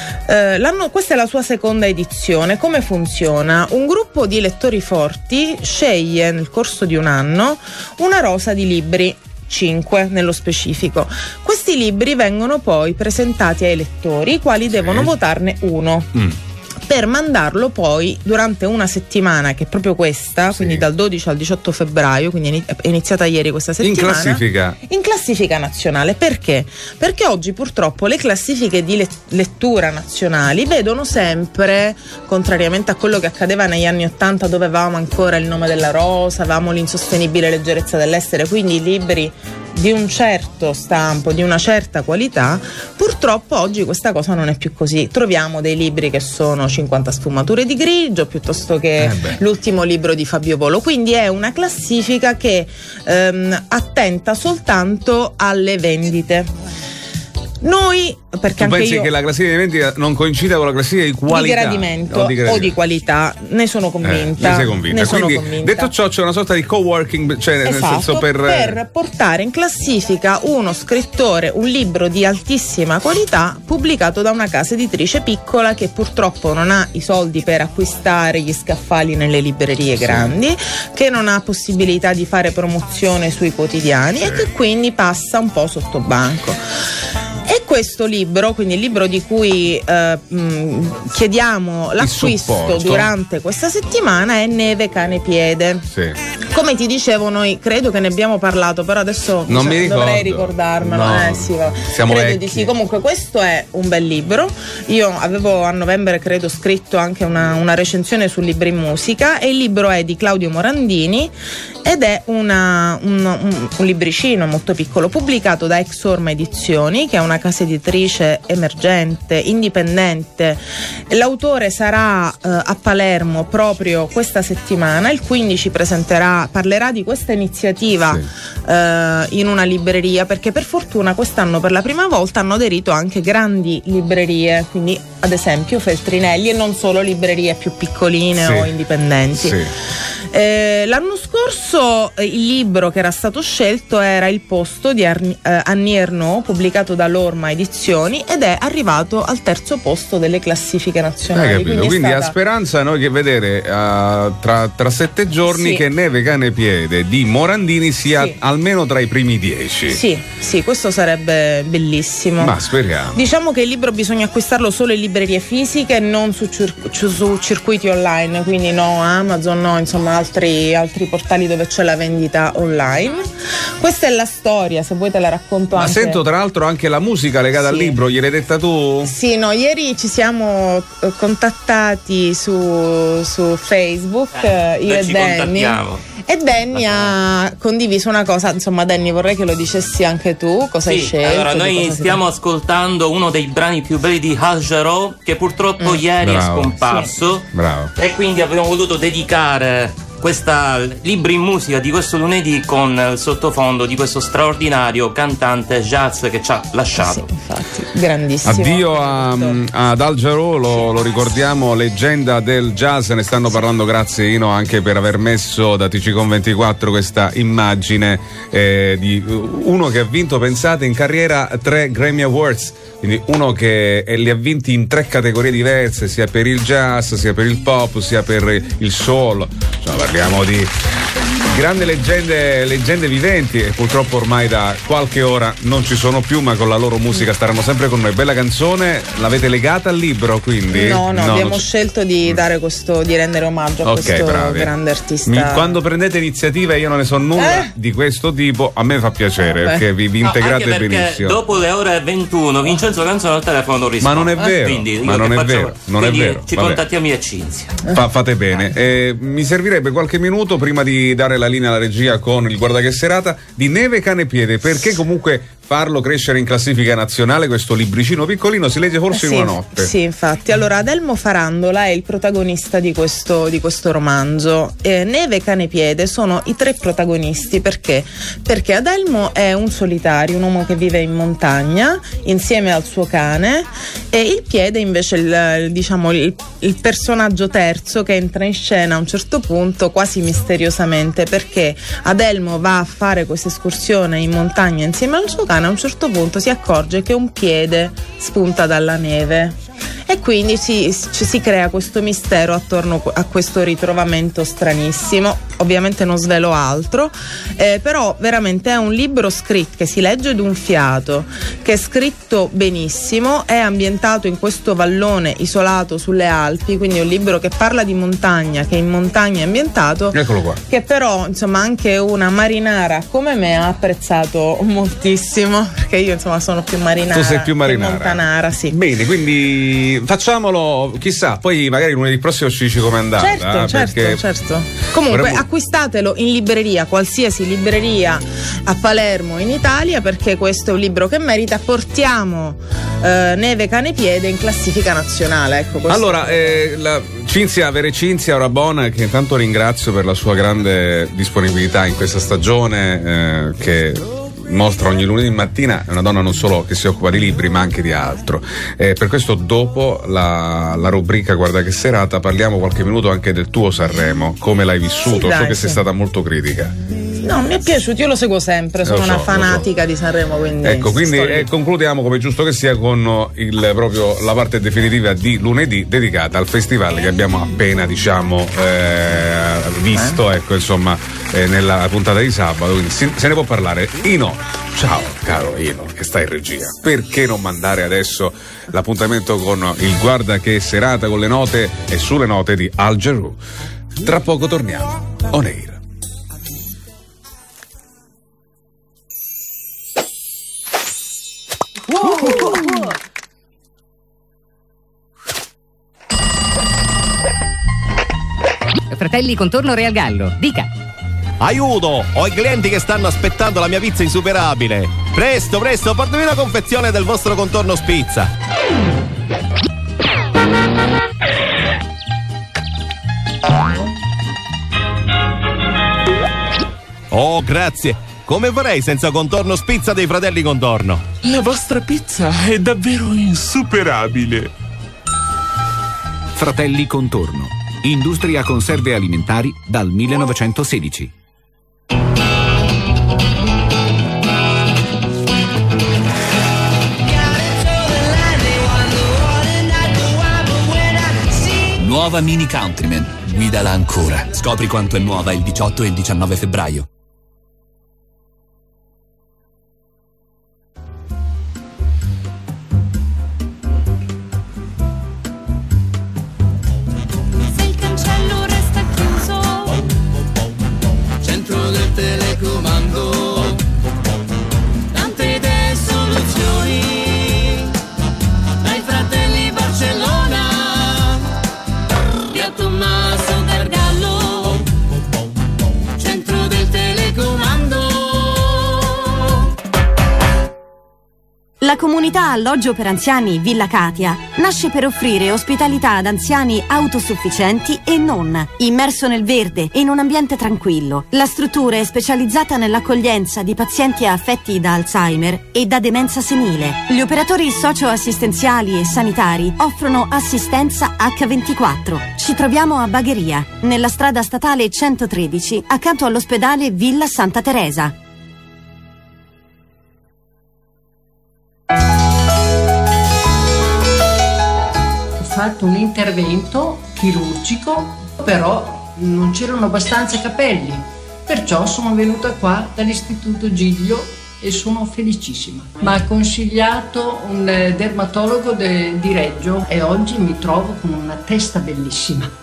P: Questa è la sua seconda edizione. Come funziona? Un gruppo di lettori forti sceglie nel corso di un anno una rosa di libri, 5 nello specifico. Questi libri vengono poi presentati ai lettori, i quali devono votarne uno. Per mandarlo poi durante una settimana, che è proprio questa, quindi dal 12 al 18 febbraio, quindi è iniziata ieri questa settimana, in classifica nazionale. Perché? Perché oggi purtroppo le classifiche di lettura nazionali vedono sempre, contrariamente a quello che accadeva negli anni '80, dove avevamo ancora Il nome della rosa, avevamo L'insostenibile leggerezza dell'essere, quindi libri di un certo stampo, di una certa qualità. Purtroppo oggi questa cosa non è più così. Troviamo dei libri che sono 50 sfumature di grigio, piuttosto che l'ultimo libro di Fabio Volo. Quindi è una classifica che attenta soltanto alle vendite. Noi, perché
A: tu
P: anche
A: pensi
P: io,
A: che la classifica di vendita non coincida con la classifica di qualità?
P: Di gradimento o di qualità, ne sono convinta.
A: Ne sei convinta. Quindi, detto ciò, c'è una sorta di coworking, cioè nel senso per
P: portare in classifica uno scrittore, un libro di altissima qualità pubblicato da una casa editrice piccola che purtroppo non ha i soldi per acquistare gli scaffali nelle librerie grandi, che non ha possibilità di fare promozione sui quotidiani e che quindi passa un po' sotto banco. E questo libro, quindi il libro di cui chiediamo l'acquisto durante questa settimana, è Neve, cane, piede. Come ti dicevo, noi credo che ne abbiamo parlato, però adesso
A: non mi
P: dovrei ricordarmelo.
A: Siamo
P: credo
A: vecchi.
P: di sì. Comunque questo è un bel libro. Io avevo a novembre, credo, scritto anche una recensione sul libro in musica, e il libro è di Claudio Morandini ed è un libricino molto piccolo pubblicato da Ex Orma Edizioni, che è una casa editrice emergente, indipendente. L'autore sarà a Palermo proprio questa settimana, il 15 parlerà di questa iniziativa in una libreria, perché per fortuna quest'anno per la prima volta hanno aderito anche grandi librerie, quindi ad esempio Feltrinelli, e non solo librerie più piccoline o indipendenti. L'anno scorso il libro che era stato scelto era Il posto di Annie Ernaux, pubblicato da Lorma Edizioni, ed è arrivato al terzo posto delle classifiche nazionali.
A: Quindi a speranza noi che vedere tra 7 giorni che Neve Cane Piede di Morandini sia almeno tra i primi 10.
P: Sì, questo sarebbe bellissimo.
A: Ma speriamo.
P: Diciamo che il libro bisogna acquistarlo solo in librerie fisiche, non su circuiti online, quindi no Amazon, no insomma altri portali dove c'è la vendita online. Questa è la storia, se vuoi te la racconto anche.
A: Ma sento tra l'altro anche la musica legata al libro, gliel'hai detta tu?
P: Sì, no, ieri ci siamo contattati su Facebook, io e Danny. E Danny ha condiviso una cosa, insomma Danny vorrei che lo dicessi anche tu, cosa hai scelto?
B: Allora noi stiamo ascoltando uno dei brani più belli di Al Jarreau, che purtroppo ieri è scomparso.
A: Bravo.
B: E quindi abbiamo voluto dedicare questa Libri in Musica di questo lunedì con il sottofondo di questo straordinario cantante jazz che ci ha lasciato.
P: Infatti, grandissimo.
A: Addio ad Al Jarreau, lo ricordiamo, leggenda del jazz. Ne stanno parlando, grazie Ino anche per aver messo da TCCOM24 questa immagine di uno che ha vinto, pensate, in carriera 3 Grammy Awards. Quindi uno che li ha vinti in 3 categorie diverse, sia per il jazz, sia per il pop, sia per il soul. Cioè, parliamo di grandi leggende viventi, e purtroppo ormai da qualche ora non ci sono più, ma con la loro musica staranno sempre con noi. Bella canzone, l'avete legata al libro quindi?
P: No, abbiamo scelto di dare di rendere omaggio a questo grande artista.
A: Quando prendete iniziative, io non ne so nulla di questo tipo, a me fa piacere perché vi integrate
B: anche
A: benissimo.
B: Dopo le ore 21 Vincenzo Canzone al telefono non risponde.
A: Ma non è vero,
B: quindi
A: non è vero.
B: Ci contattiamo io e Cinzia.
A: Fate bene. Mi servirebbe qualche minuto prima di dare la linea alla regia con il Guarda che serata di Neve Cane Piede, perché comunque farlo crescere in classifica nazionale, questo libricino piccolino, si legge forse in una notte.
P: Sì, infatti. Allora, Adelmo Farandola è il protagonista di questo romanzo. Neve Cane Piede sono i 3 protagonisti. Perché? Perché Adelmo è un solitario, un uomo che vive in montagna insieme al suo cane, e il Piede invece il personaggio terzo che entra in scena a un certo punto quasi misteriosamente, perché Adelmo va a fare questa escursione in montagna insieme al suo cane. A un certo punto si accorge che un piede spunta dalla neve, e quindi si crea questo mistero attorno a questo ritrovamento stranissimo. Ovviamente non svelo altro, però veramente è un libro scritto che si legge d'un fiato, che è scritto benissimo, è ambientato in questo vallone isolato sulle Alpi, quindi è un libro che parla di montagna, che in montagna è ambientato.
A: Eccolo qua.
P: Che però insomma anche una marinara come me ha apprezzato moltissimo, perché io insomma sono più marinara.
A: Tu sei più marinara.
P: Che montanara, sì.
A: Bene, quindi facciamolo, chissà, poi magari lunedì prossimo ci dici com'è andata.
P: Certo. Comunque acquistatelo in libreria, qualsiasi libreria a Palermo in Italia, perché questo è un libro che merita. Portiamo Neve Cane Piede in classifica nazionale, ecco.
A: Allora, Cinzia Orabona, che intanto ringrazio per la sua grande disponibilità in questa stagione, che mostra ogni lunedì mattina, è una donna non solo che si occupa di libri ma anche di altro. Per questo dopo la rubrica Guarda che serata parliamo qualche minuto anche del tuo Sanremo, come l'hai vissuto. So che sei stata molto critica.
P: No, mi è piaciuto, io lo seguo sempre, sono una fanatica di Sanremo, quindi.
A: Ecco, quindi concludiamo come giusto che sia con proprio la parte definitiva di lunedì dedicata al festival che abbiamo appena visto, ecco, insomma, nella puntata di sabato, quindi se ne può parlare. Ino, ciao caro Ino che sta in regia, perché non mandare adesso l'appuntamento con il Guarda che serata, con le note e sulle note di Al Jarreau. Tra poco torniamo on air.
L: Fratelli Contorno Real Gallo, dica.
Q: Aiuto! Ho i clienti che stanno aspettando la mia pizza insuperabile. Presto, portami una confezione del vostro contorno spizza. Oh, grazie. Come vorrei senza contorno spizza dei fratelli Contorno.
R: La vostra pizza è davvero insuperabile.
S: Fratelli Contorno. Industria conserve alimentari dal 1916.
M: Nuova Mini Countryman. Guidala ancora. Scopri quanto è nuova il 18 e il 19 febbraio.
I: Se il cancello resta chiuso, centro del telecomando, tante idee e soluzioni, dai fratelli Barcellona, via Tommaso Gargallo, centro del telecomando.
T: La comunità alloggio per anziani Villa Katia nasce per offrire ospitalità ad anziani autosufficienti e non, immerso nel verde e in un ambiente tranquillo. La struttura è specializzata nell'accoglienza di pazienti affetti da Alzheimer e da demenza senile. Gli operatori socioassistenziali e sanitari offrono assistenza H24. Ci troviamo a Bagheria, nella strada statale 113, accanto all'ospedale Villa Santa Teresa.
U: Ho fatto un intervento chirurgico, però non c'erano abbastanza capelli, perciò sono venuta qua dall'Istituto Giglio e sono felicissima. Mi ha consigliato un dermatologo di Reggio e oggi mi trovo con una testa bellissima.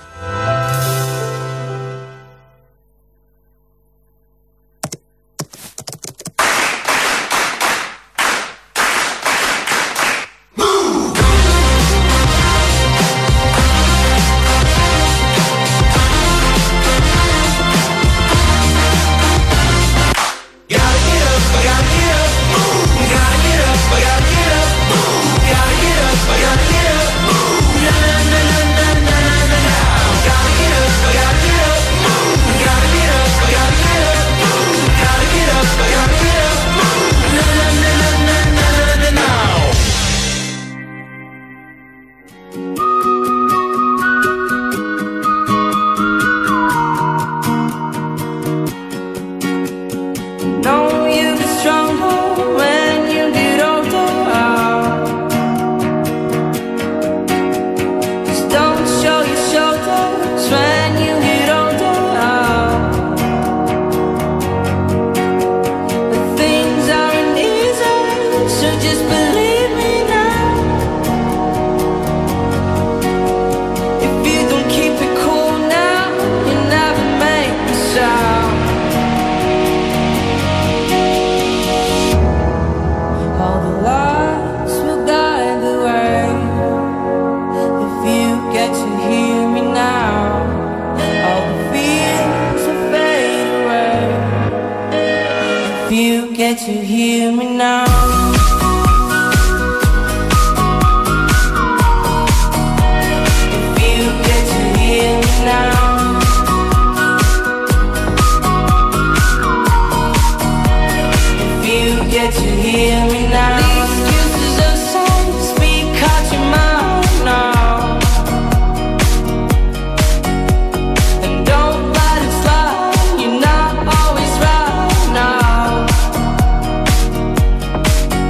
I: To hear me now. If you get to hear me now. If you get to hear me now. The excuses of some speak out your mouth now. And don't let it slide. You're not always right now.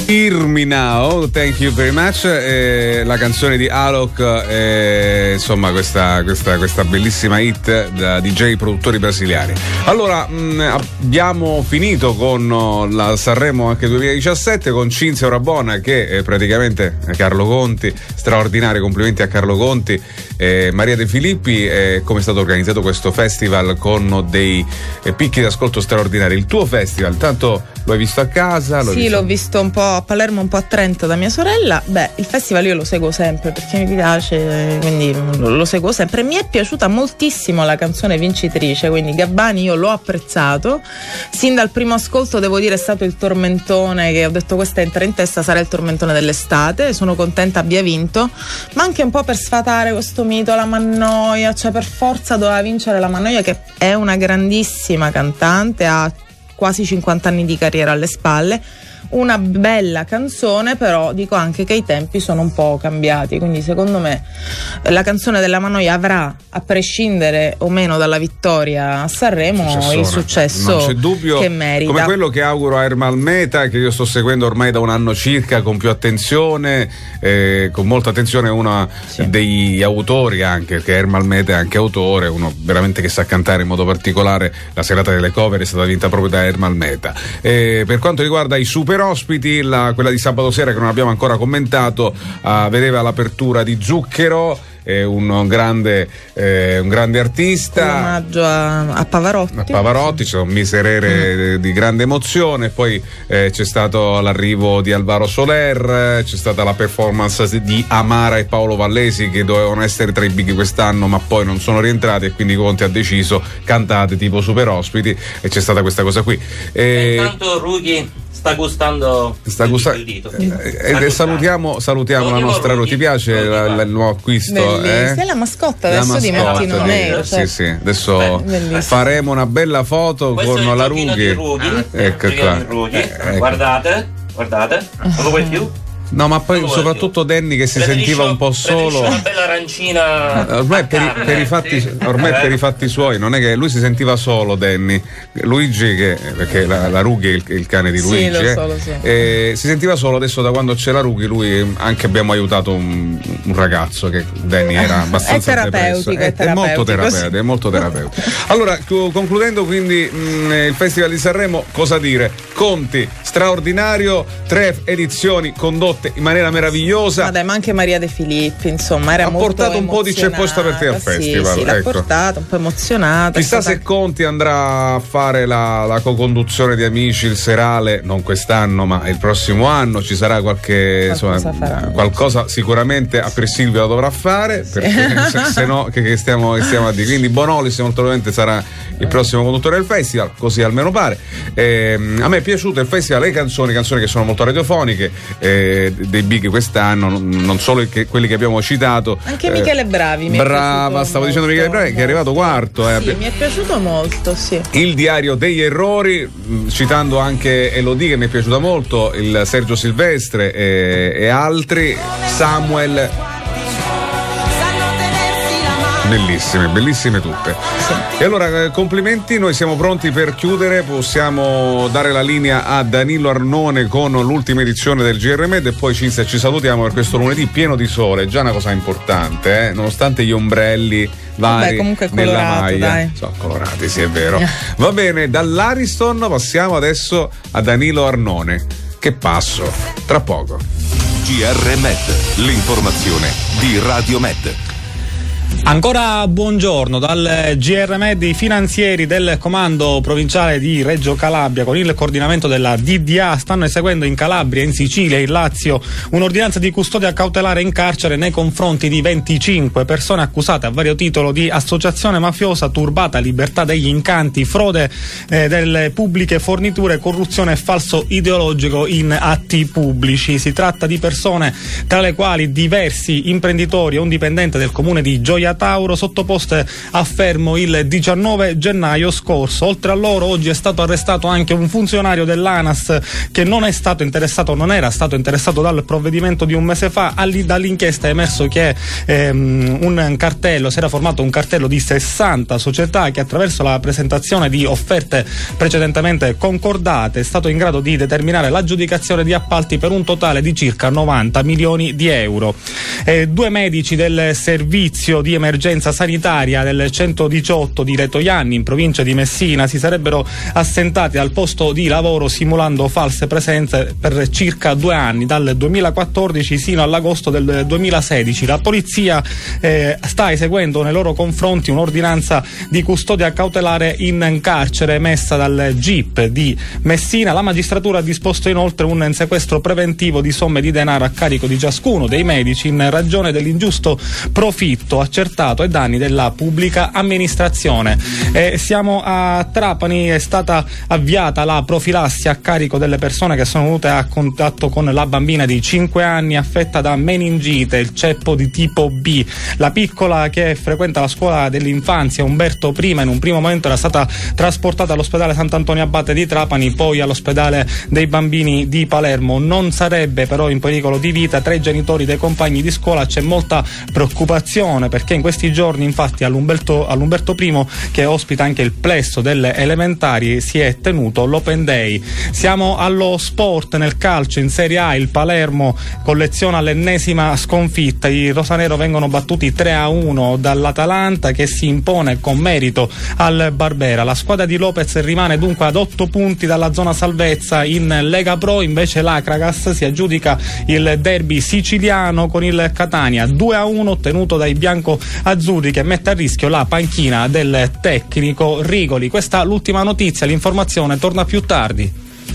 A: Hear Me Now, Thank You Very Much, la canzone di Alok, insomma questa bellissima hit da DJ produttori brasiliani. Allora, abbiamo finito con la Sanremo anche 2017 con Cinzia Orabona che praticamente Carlo Conti, straordinario, complimenti a Carlo Conti, Maria De Filippi. Come è stato organizzato questo festival con dei picchi di ascolto straordinari? Il tuo festival, tanto lo hai visto a casa?
P: L'ho visto un po' a Palermo, un po' a Trento da mia sorella. Beh, il festival io lo seguo sempre perché mi piace, quindi lo seguo sempre. Mi è piaciuta moltissimo la canzone vincitrice, quindi Gabbani io l'ho apprezzato. Sin dal primo ascolto devo dire è stato il tormentone che ho detto questa entra in testa, sarà il tormentone dell'estate. Sono contenta abbia vinto, ma anche un po' per sfatare questo mito, la Mannoia, cioè per forza doveva vincere la Mannoia che è una grandissima cantante, ha quasi 50 anni di carriera alle spalle. Una bella canzone, però dico anche che i tempi sono un po' cambiati, quindi secondo me la canzone della Mannoia avrà, a prescindere o meno dalla vittoria a Sanremo, il successo
A: non c'è dubbio,
P: che merita,
A: come quello che auguro a Ermal Meta, che io sto seguendo ormai da un anno circa con più attenzione, con molta attenzione, uno degli autori anche, che Ermal Meta è anche autore, uno veramente che sa cantare in modo particolare. La serata delle cover è stata vinta proprio da Ermal Meta. Per quanto riguarda i super ospiti, quella di sabato sera che non abbiamo ancora commentato, vedeva l'apertura di Zucchero, un grande artista,
P: un omaggio a Pavarotti.
A: C'è un miserere di grande emozione. Poi c'è stato l'arrivo di Alvaro Soler, c'è stata la performance di Amara e Paolo Vallesi che dovevano essere tra i big quest'anno ma poi non sono rientrati e quindi Conte ha deciso cantate tipo super ospiti e c'è stata questa cosa qui.
B: Intanto Rughi sta gustando il dito.
A: Salutiamo la nostra Ruth. Ti piace il nuovo acquisto?
P: È la mascotta adesso di Mattino Nero.
A: Sì, adesso faremo una bella foto con la Rughi. Ecco qua.
B: Guardate, non lo vuoi più?
A: No, ma poi soprattutto Danny che si sentiva un po' solo.
B: Una bella arancina.
A: Ormai per i fatti suoi, non è che lui si sentiva solo, Danny. Luigi, perché la Rughi è il cane di Luigi,
P: lo so.
A: Si sentiva solo. Adesso da quando c'è la Rughi, lui anche abbiamo aiutato un ragazzo che Danny era abbastanza depresso. È molto terapeutico. Allora, concludendo quindi il Festival di Sanremo, cosa dire? Conti, straordinario, 3 edizioni condotte in maniera meravigliosa.
P: Ma anche Maria De Filippi, insomma, era molto
A: portato un po' di cepposta per te al festival.
P: Sì, l'ha portato un po' emozionata.
A: Chissà se Conti andrà a fare la co-conduzione di Amici, il serale, non quest'anno ma il prossimo anno. Ci sarà qualcosa sicuramente a Silvia lo dovrà fare, perché se no che stiamo a dire. Quindi Bonolis molto probabilmente sarà il prossimo conduttore del festival, così almeno pare. A me è piaciuto il festival, le canzoni che sono molto radiofoniche, dei big quest'anno, non solo quelli che abbiamo citato.
P: Anche Michele Bravi
A: stavo dicendo Michele Bravi che è arrivato quarto.
P: Sì, mi è piaciuto molto, sì.
A: Il diario degli errori, citando anche Elodie che mi è piaciuta molto, il Sergio Silvestre e altri, Samuel. Bellissime tutte. E allora complimenti, noi siamo pronti per chiudere, possiamo dare la linea a Danilo Arnone con l'ultima edizione del GR Med e poi ci salutiamo per questo lunedì pieno di sole, già una cosa importante, nonostante gli ombrelli vari
P: comunque
A: nella
P: colorato,
A: maglia.
P: dai.
A: Sono colorati, sì, è vero. Va bene, dall'Ariston passiamo adesso a Danilo Arnone. Che passo, tra poco.
E: GR Med, l'informazione di Radio Med.
F: Ancora buongiorno dal GR Med. I finanzieri del comando provinciale di Reggio Calabria con il coordinamento della DDA stanno eseguendo in Calabria, in Sicilia e in Lazio un'ordinanza di custodia cautelare in carcere nei confronti di 25 persone accusate a vario titolo di associazione mafiosa, turbata libertà degli incanti, frode delle pubbliche forniture, corruzione e falso ideologico in atti pubblici. Si tratta di persone tra le quali diversi imprenditori e un dipendente del comune di Gioia Tauro, sottoposte a fermo il 19 gennaio scorso. Oltre a loro, oggi è stato arrestato anche un funzionario dell'ANAS che non era stato interessato dal provvedimento di un mese fa. Dall'inchiesta è emerso che si era formato un cartello di 60 società che, attraverso la presentazione di offerte precedentemente concordate, è stato in grado di determinare l'aggiudicazione di appalti per un totale di circa 90 milioni di euro. 2 medici del servizio di emergenza sanitaria del 118 di Letojanni, in provincia di Messina, si sarebbero assentati al posto di lavoro simulando false presenze per circa 2 anni, dal 2014 sino all'agosto del 2016. La polizia sta eseguendo nei loro confronti un'ordinanza di custodia cautelare in carcere emessa dal GIP di Messina. La magistratura ha disposto inoltre un sequestro preventivo di somme di denaro a carico di ciascuno dei medici in ragione dell'ingiusto profitto accertato ai danni della pubblica amministrazione. Siamo a Trapani, è stata avviata la profilassi a carico delle persone che sono venute a contatto con la bambina di 5 anni affetta da meningite, il ceppo di tipo B. La piccola, che frequenta la scuola dell'infanzia Umberto I, in un primo momento era stata trasportata all'ospedale Sant'Antonio Abate di Trapani, poi all'ospedale dei bambini di Palermo. Non sarebbe però in pericolo di vita. Tra i genitori dei compagni di scuola c'è molta preoccupazione, perché in questi giorni infatti all'Umberto I, che ospita anche il plesso delle elementari, si è tenuto l'Open Day. Siamo allo sport. Nel calcio in Serie A il Palermo colleziona l'ennesima sconfitta. I rosanero vengono battuti 3-1 dall'Atalanta, che si impone con merito al Barbera. La squadra di Lopez rimane dunque ad 8 punti dalla zona salvezza. In Lega Pro invece l'Acragas si aggiudica il derby siciliano con il Catania, 2-1 ottenuto dai bianco-azzurri, che mette a rischio la panchina del tecnico Rigoli. Questa l'ultima notizia, l'informazione torna più tardi.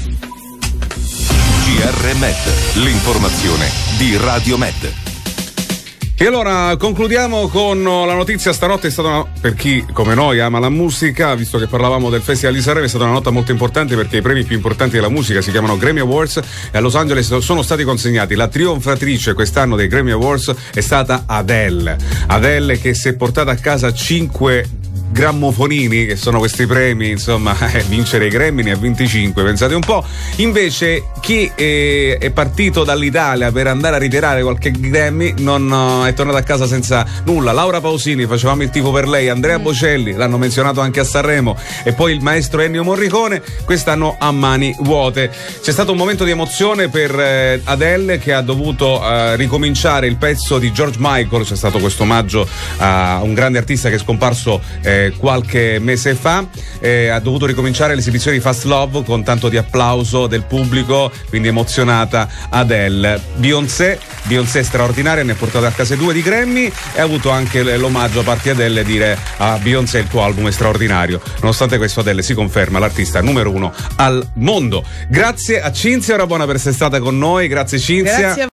E: GR Med, l'informazione di Radio Med.
A: E allora concludiamo con la notizia. Stanotte è stata, per chi come noi ama la musica, visto che parlavamo del Festival di Sanremo, è stata una nota molto importante, perché i premi più importanti della musica si chiamano Grammy Awards e a Los Angeles sono stati consegnati. La trionfatrice quest'anno dei Grammy Awards è stata Adele, che si è portata a casa 5 grammofonini, che sono questi premi, insomma, vincere i Grammy, ne ha 25, pensate un po'. Invece chi è partito dall'Italia per andare a ritirare qualche Grammy non è tornato a casa senza nulla. Laura Pausini, facevamo il tifo per lei, Andrea Bocelli, l'hanno menzionato anche a Sanremo, e poi il maestro Ennio Morricone, quest'anno a mani vuote. C'è stato un momento di emozione per Adele, che ha dovuto ricominciare il pezzo di George Michael. C'è stato questo omaggio a un grande artista che è scomparso qualche mese fa. Ha dovuto ricominciare l'esibizione di Fast Love con tanto di applauso del pubblico, quindi emozionata Adele. Beyoncé straordinaria, ne ha portato a casa 2 di Grammy, e ha avuto anche l'omaggio a parte Adele dire a Beyoncé: il tuo album è straordinario. Nonostante questo, Adele si conferma l'artista numero 1 al mondo. Grazie a Cinzia Rabona per essere stata con noi. Grazie Cinzia.
P: Grazie a